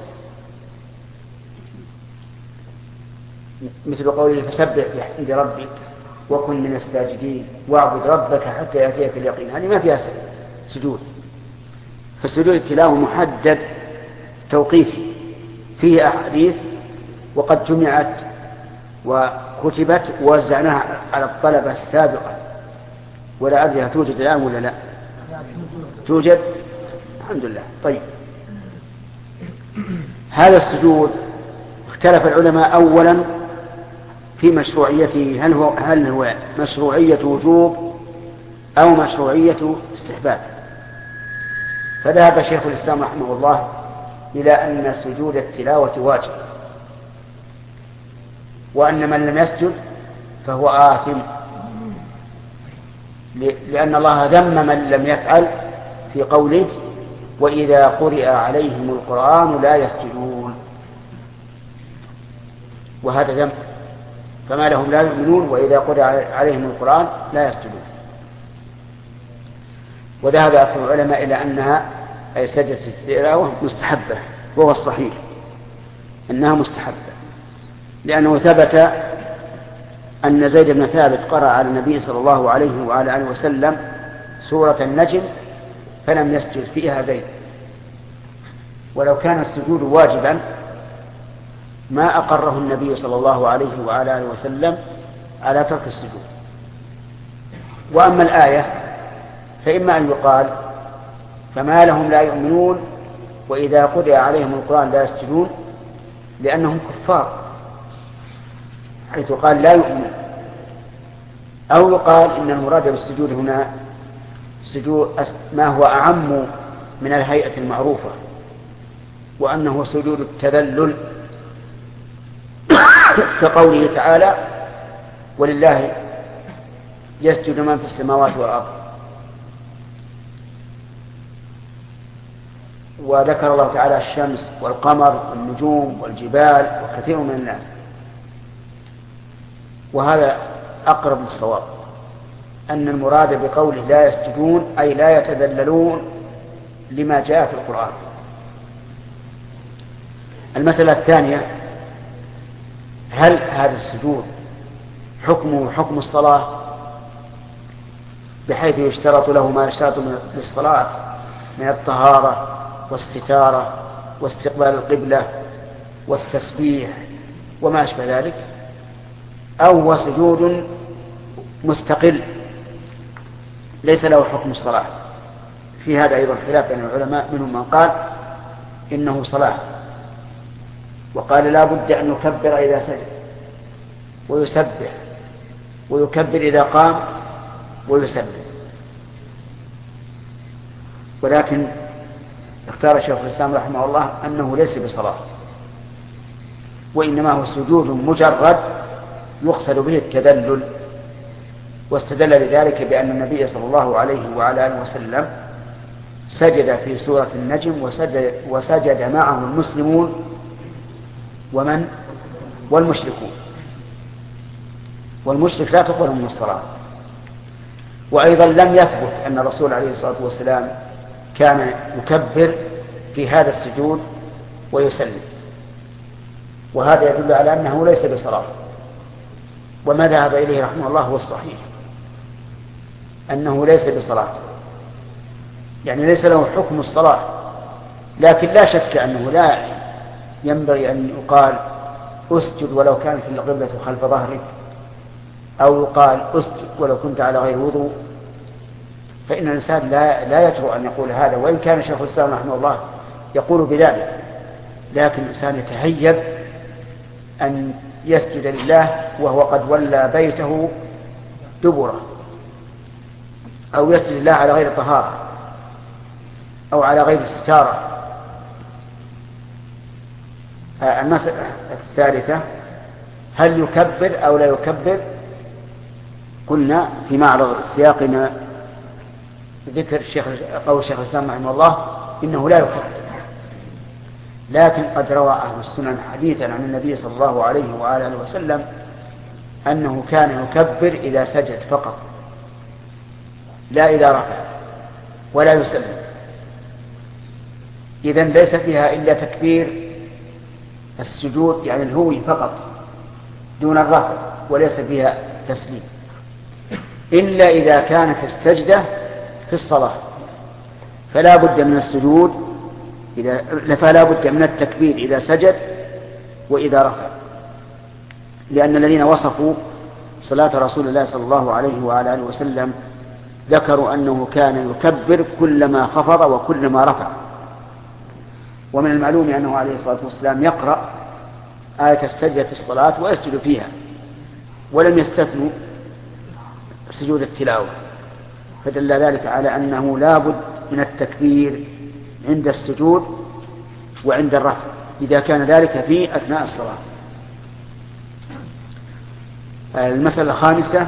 مثل قوله فسبح بحمد ربك وكن من الساجدين واعبد ربك حتى يأتيك اليقين، هذه ما فيها سجود. فسجود التلاوة محدد توقيفي، فيه أحاديث وقد جمعت وكتبت ووزعناها على الطلبة السابقة، ولا أدري توجد الآن ولا لا. توجد الحمد لله. طيب، هذا السجود اختلف العلماء أولا في مشروعيته، هل هو مشروعية وجوب أو مشروعية استحباب. فذهب شيخ الإسلام رحمه الله إلى أن سجود التلاوة واجب، وأن من لم يسجد فهو آثم، لأن الله ذم من لم يفعل في قوله وإذا قرئ عليهم القرآن لا يسجدون، وهذا ذم، فما لهم لا يؤمنون وإذا قرئ عليهم القرآن لا يسجدون. وذهب أكثر العلماء إلى أنها أي سجدة التلاوة مستحبة، وهو الصحيح أنها مستحبة، لأنه ثبت أن زيد بن ثابت قرأ على النبي صلى الله عليه وعلى آله وسلم سورة النجم فلم يسجد فيها زيد، ولو كان السجود واجبا ما أقره النبي صلى الله عليه وعلى آله وسلم على ترك السجود. وأما الآية فإما أن يقال فما لهم لا يؤمنون وإذا قرئ عليهم القرآن لا يسجدون لأنهم كفار، حيث قال لا يؤمنون، أو يقال إن المراد بالسجود هنا سجود ما هو أعم من الهيئة المعروفة، وأنه سجود التذلل كقوله تعالى ولله يسجد من في السماوات والأرض. وذكر الله تعالى الشمس والقمر والنجوم والجبال وكثير من الناس، وهذا أقرب للصواب، أن المراد بقوله لا يسجدون أي لا يتذللون لما جاء في القرآن. المسألة الثانية، هل هذا السجود حكمه حكم الصلاة بحيث يشترط له ما يشترط للصلاة من الطهارة والستارة واستقبال القبلة والتسبيح وما أشبه ذلك، أو هو سجود مستقل ليس له حكم الصلاة؟ في هذا أيضا خلاف بين العلماء، منهم من قال إنه صلاة، وقال لا بد أن يكبر إذا سجد ويسبح ويكبر إذا قام ويسبح، ولكن اختار شيخ الإسلام رحمه الله أنه ليس بصلاة، وإنما هو سجود مجرد يقصد به التذلل. واستدل لذلك بأن النبي صلى الله عليه وعلى آله وسلم سجد في سورة النجم وسجد معه المسلمون ومن والمشركون، والمشرك لا تقبل من الصلاة. وأيضا لم يثبت أن الرسول عليه الصلاة والسلام كان يكبر في هذا السجود ويسلم، وهذا يدل على أنه ليس بصلاة. وما ذهب إليه رحمه الله هو الصحيح، أنه ليس بصلاة، يعني ليس له حكم الصلاة، لكن لا شك أنه لا ينبغي أن يقال أسجد ولو كانت القبلة خلف ظهرك، أو يقال أسجد ولو كنت على غير وضوء، فإن الإنسان لا يجرؤ أن يقول هذا، وإن كان شيخ الإسلام رحمه الله يقول بذلك، لكن الإنسان يتهيب أن يسجد لله وهو قد ولى بيته دبره، أو يسجد لله على غير طهارة أو على غير ستارة. المسألة الثالثة: هل يكبر أو لا يكبر؟ قلنا في معرض سياقنا ذكر قول الشيخ الإسلام رحمه الله إنه لا يكبر، لكن قد روى أهل السنن حديثا عن النبي صلى الله عليه وآله وسلم أنه كان يكبر إذا سجد فقط، لا إذا رفع، ولا يسلم. إذن ليس فيها إلا تكبير السجود، يعني الهوي فقط دون الرفع، وليس فيها تسليم، إلا إذا كانت السجدة في الصلاة فلا بد من السجود فلا بد من التكبير إذا سجد وإذا رفع، لأن الذين وصفوا صلاة رسول الله صلى الله عليه وآله وسلم ذكروا أنه كان يكبر كلما خفض وكلما رفع. ومن المعلوم أنه عليه الصلاة والسلام يقرأ آية السجدة في الصلاة ويسجد فيها، ولم يستثنوا سجود التلاوة، فدل ذلك على أنه لا بد من التكبير عند السجود وعند الرفع إذا كان ذلك في أثناء الصلاة. المسألة الخامسة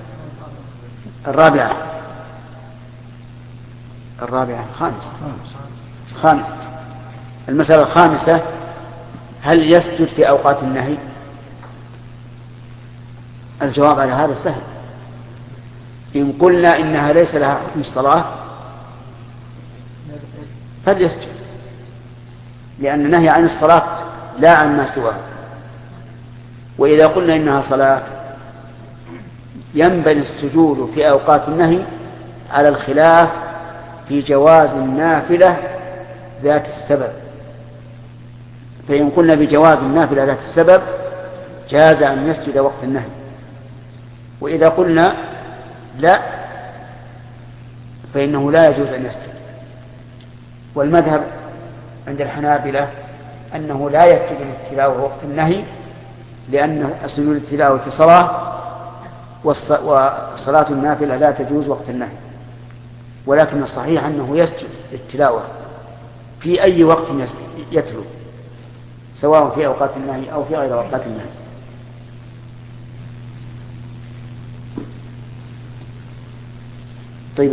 الخامسة المسألة الخامسة: هل يسجد في أوقات النهي؟ الجواب على هذا سهل. إن قلنا إنها ليس لها حكم الصلاة فليسجد، لأن النهي عن الصلاة لا عن ما سواه. وإذا قلنا إنها صلاة ينبني السجود في أوقات النهي على الخلاف في جواز النافلة ذات السبب. فإن قلنا بجواز النافلة ذات السبب جاز أن يسجد وقت النهي، وإذا قلنا لا فإنه لا يجوز أن يسجد. والمذهب عند الحنابلة أنه لا يسجد للتلاوة وقت النهي، لأن سجود التلاوة صلاة، وصلاة النافلة لا تجوز وقت النهي. ولكن الصحيح أنه يسجد للتلاوة في أي وقت يتلو، سواء في أوقات النهي أو في غير أوقات النهي. طيب،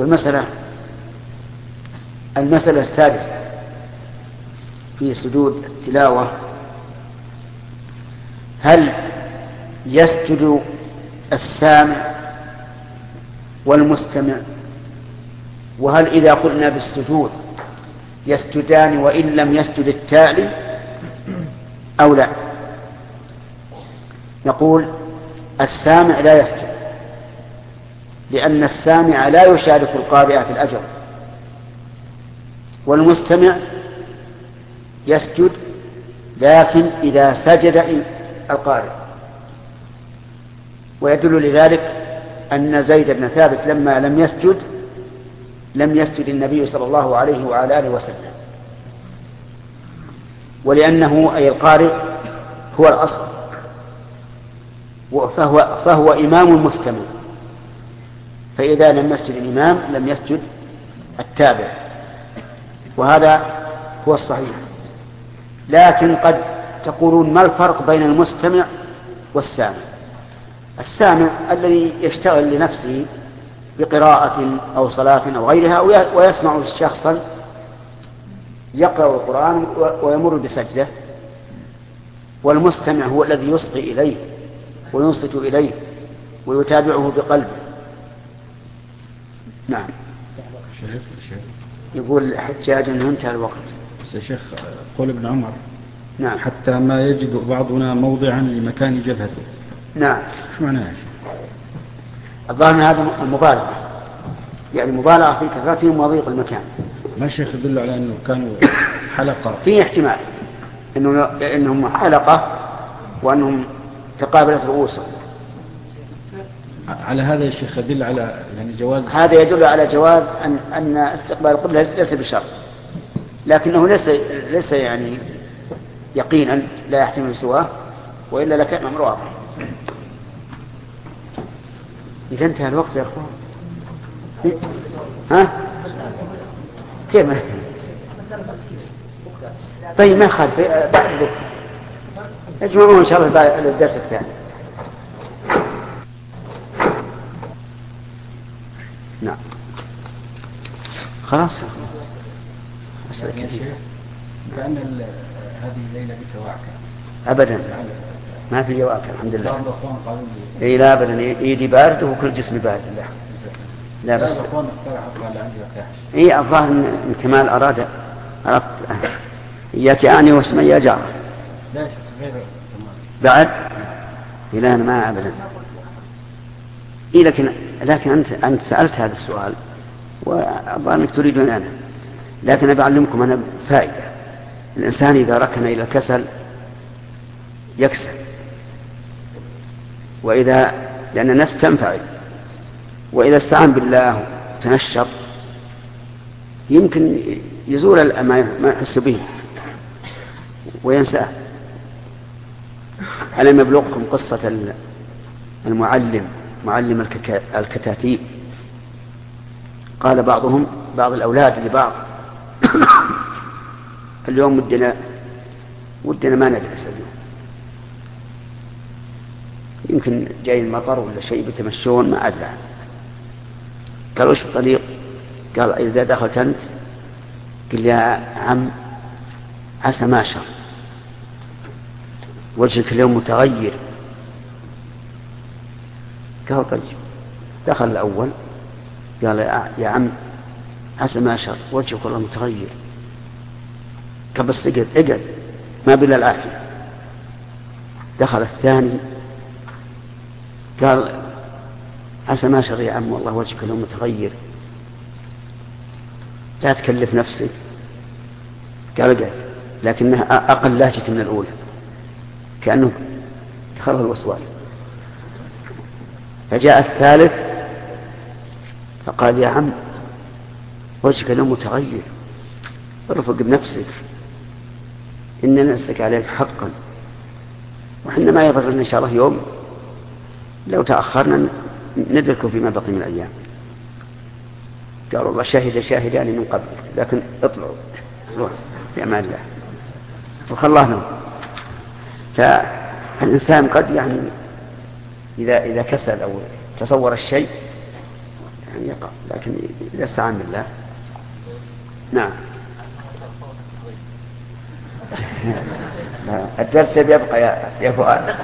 المسألة السادسة في سجود التلاوة: هل يسجد السامع والمستمع؟ وهل إذا قلنا بالسجود يسجدان وإن لم يسجد التالي أو لا؟ نقول السامع لا يسجد، لأن السامع لا يشارك القارئ في الأجر، والمستمع يسجد لكن إذا سجد القارئ. ويدل لذلك أن زيد بن ثابت لما لم يسجد النبي صلى الله عليه وعلى آله وسلم، ولأنه أي القارئ هو الأصل، فهو إمام مستمع، فإذا لم يسجد الإمام لم يسجد التابع، وهذا هو الصحيح. لكن قد تقولون: ما الفرق بين المستمع والسامع؟ السامع الذي يشتغل لنفسه بقراءة أو صلاة أو غيرها ويسمع شخصا يقرأ القرآن ويمر بسجدة، والمستمع هو الذي يصغي إليه وينصت إليه ويتابعه بقلبه. نعم. يقول الحجاج أنه انتهى الوقت. بس يا شيخ، قول ابن عمر: نعم، حتى ما يجد بعضنا موضعا لمكان جبهته. نعم. شو معناه؟ الظاهر أن هذا المبالغة، يعني مبالغة في كثرتهم وضيق المكان. ما الشيخ يدل على أنه كانوا حلقة. في احتمال إنهم حلقة وأنهم تقابلت رؤوسهم. على هذا يا شيخ يدل على يعني جواز، هذا يدل على جواز أن استقبال القبلة ليس بشرط، لكنه ليس يعني يقينا لا يحتمل سواه، وإلا لكان أمر واضح. إذا انتهى الوقت يا أخوان. ها؟ كيف ما؟ طيب ما خالف بعد الذكر اجمعون إن شاء الله بعد الدرس الثاني. نعم خلاص. كأن هذه الليلة بتواكل أبدا ما في جواك الحمد لله. إيه لا أبدا، إيدي بارد وكل جسمي بارد. لا بس إيه الظاهر من كمال أردت ياتياني واسمي يا جار. لا غير بعد إلى أنا ما أبدا. إيه لكن أنت سألت هذا السؤال والظاهر أنك تريدون أنا، لكن أبي أعلمكم أنا فائدة. الإنسان إذا ركن إلى الكسل يكسل، لأن النفس تنفعل، وإذا استعان بالله تنشط يمكن يزول ما يحس به وينساه. ألم يبلغكم قصة معلم الكتاتيب؟ قال بعض الأولاد لبعض اليوم ودنا ما ندرس اليوم، يمكن جاي المطر ولا شيء بتمشون ما أدري. قالوا ايش الطريق؟ قال إذا دخلت أنت قل يا عم عسى ما شر وجهك اليوم متغير. قال طيب. دخل الأول قال يا عم عسى ما شر وجهك والله متغير. قال بس اقعد ما بلا العافية. دخل الثاني قال عسى ما شر يا عم والله وجهك اليوم متغير، لا تكلف نفسك. قال اقعد، لكنها أقل لهجة من الأولى، كأنه دخله الوسواس. فجاء الثالث فقال يا عم وجهك اليوم متغير، ارفق بنفسك إن نفسك عليك حقا، وحنا ما يضرنا إن شاء الله يوم لو تأخرنا ندركه فيما بقي من الأيام. قال الله شاهدان من قبلك، لكن اطلعوا روح في أمان الله وخلاه. فالإنسان قد يعني إذا كسل أو تصور الشيء يعني يقع، لكن إذا استعان بالله. نعم الدرس يبقى يا فؤاد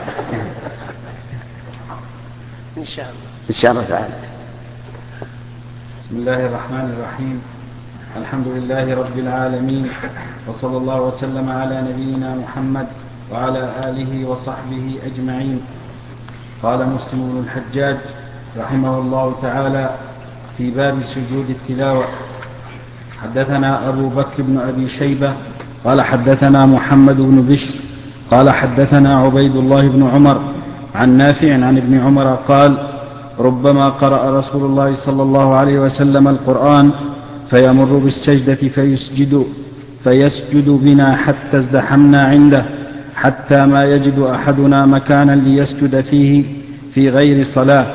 إن شاء الله تعالى. بسم الله الرحمن الرحيم. الحمد لله رب العالمين، وصلى الله وسلم على نبينا محمد وعلى آله وصحبه أجمعين. قال مسلم بن الحجاج رحمه الله تعالى في باب سجود التلاوة: حدثنا أبو بكر بن أبي شيبة قال حدثنا محمد بن بشر قال حدثنا عبيد الله بن عمر عن نافع عن ابن عمر قال: ربما قرأ رسول الله صلى الله عليه وسلم القرآن فيمر بالسجدة فيسجد بنا حتى ازدحمنا عنده، حتى ما يجد أحدنا مكانا ليسجد فيه في غير صلاة.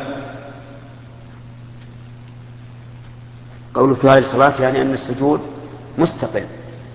قوله في هذه الصلاة يعني أن السجود مستقل،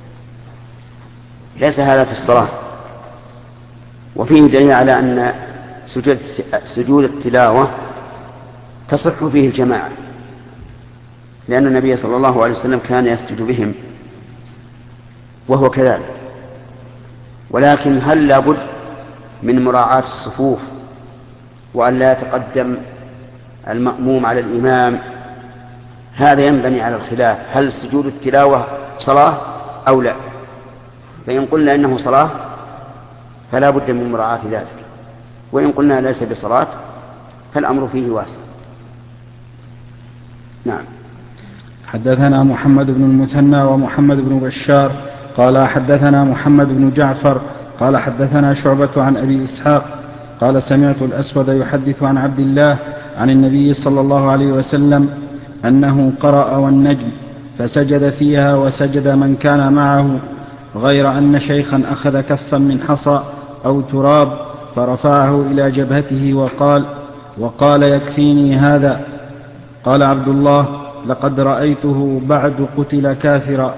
ليس هذا في الصلاة. وفيه دليل على أن سجود التلاوة تصح فيه الجماعة، لأن النبي صلى الله عليه وسلم كان يسجد بهم وهو كذلك. ولكن هل لابد من مراعاة الصفوف وأن لا يتقدم المأموم على الإمام؟ هذا ينبني على الخلاف، هل سجود التلاوة صلاة أو لا؟ فإن قلنا إنه صلاة فلا بد من مراعاة ذلك، وإن قلنا ليس بصلاة فالأمر فيه واسع. نعم. حدثنا محمد بن المثنى ومحمد بن بشار قال حدثنا محمد بن جعفر قال حدثنا شعبة عن أبي إسحاق قال سمعت الأسود يحدث عن عبد الله عن النبي صلى الله عليه وسلم أنه قرأ والنجم فسجد فيها وسجد من كان معه، غير أن شيخا أخذ كفا من حصى أو تراب فرفعه إلى جبهته وقال يكفيني هذا. قال عبد الله لقد رأيته بعد قتل كافرا.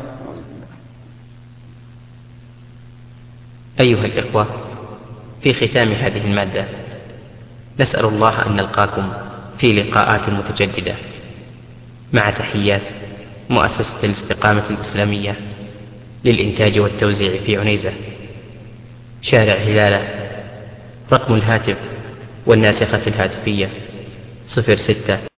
أيها الإخوة، في ختام هذه المادة نسأل الله أن نلقاكم في لقاءات متجددة، مع تحيات مؤسسة الاستقامة الإسلامية للإنتاج والتوزيع في عنيزة، شارع هلالة. رقم الهاتف والناسخة الهاتفية 06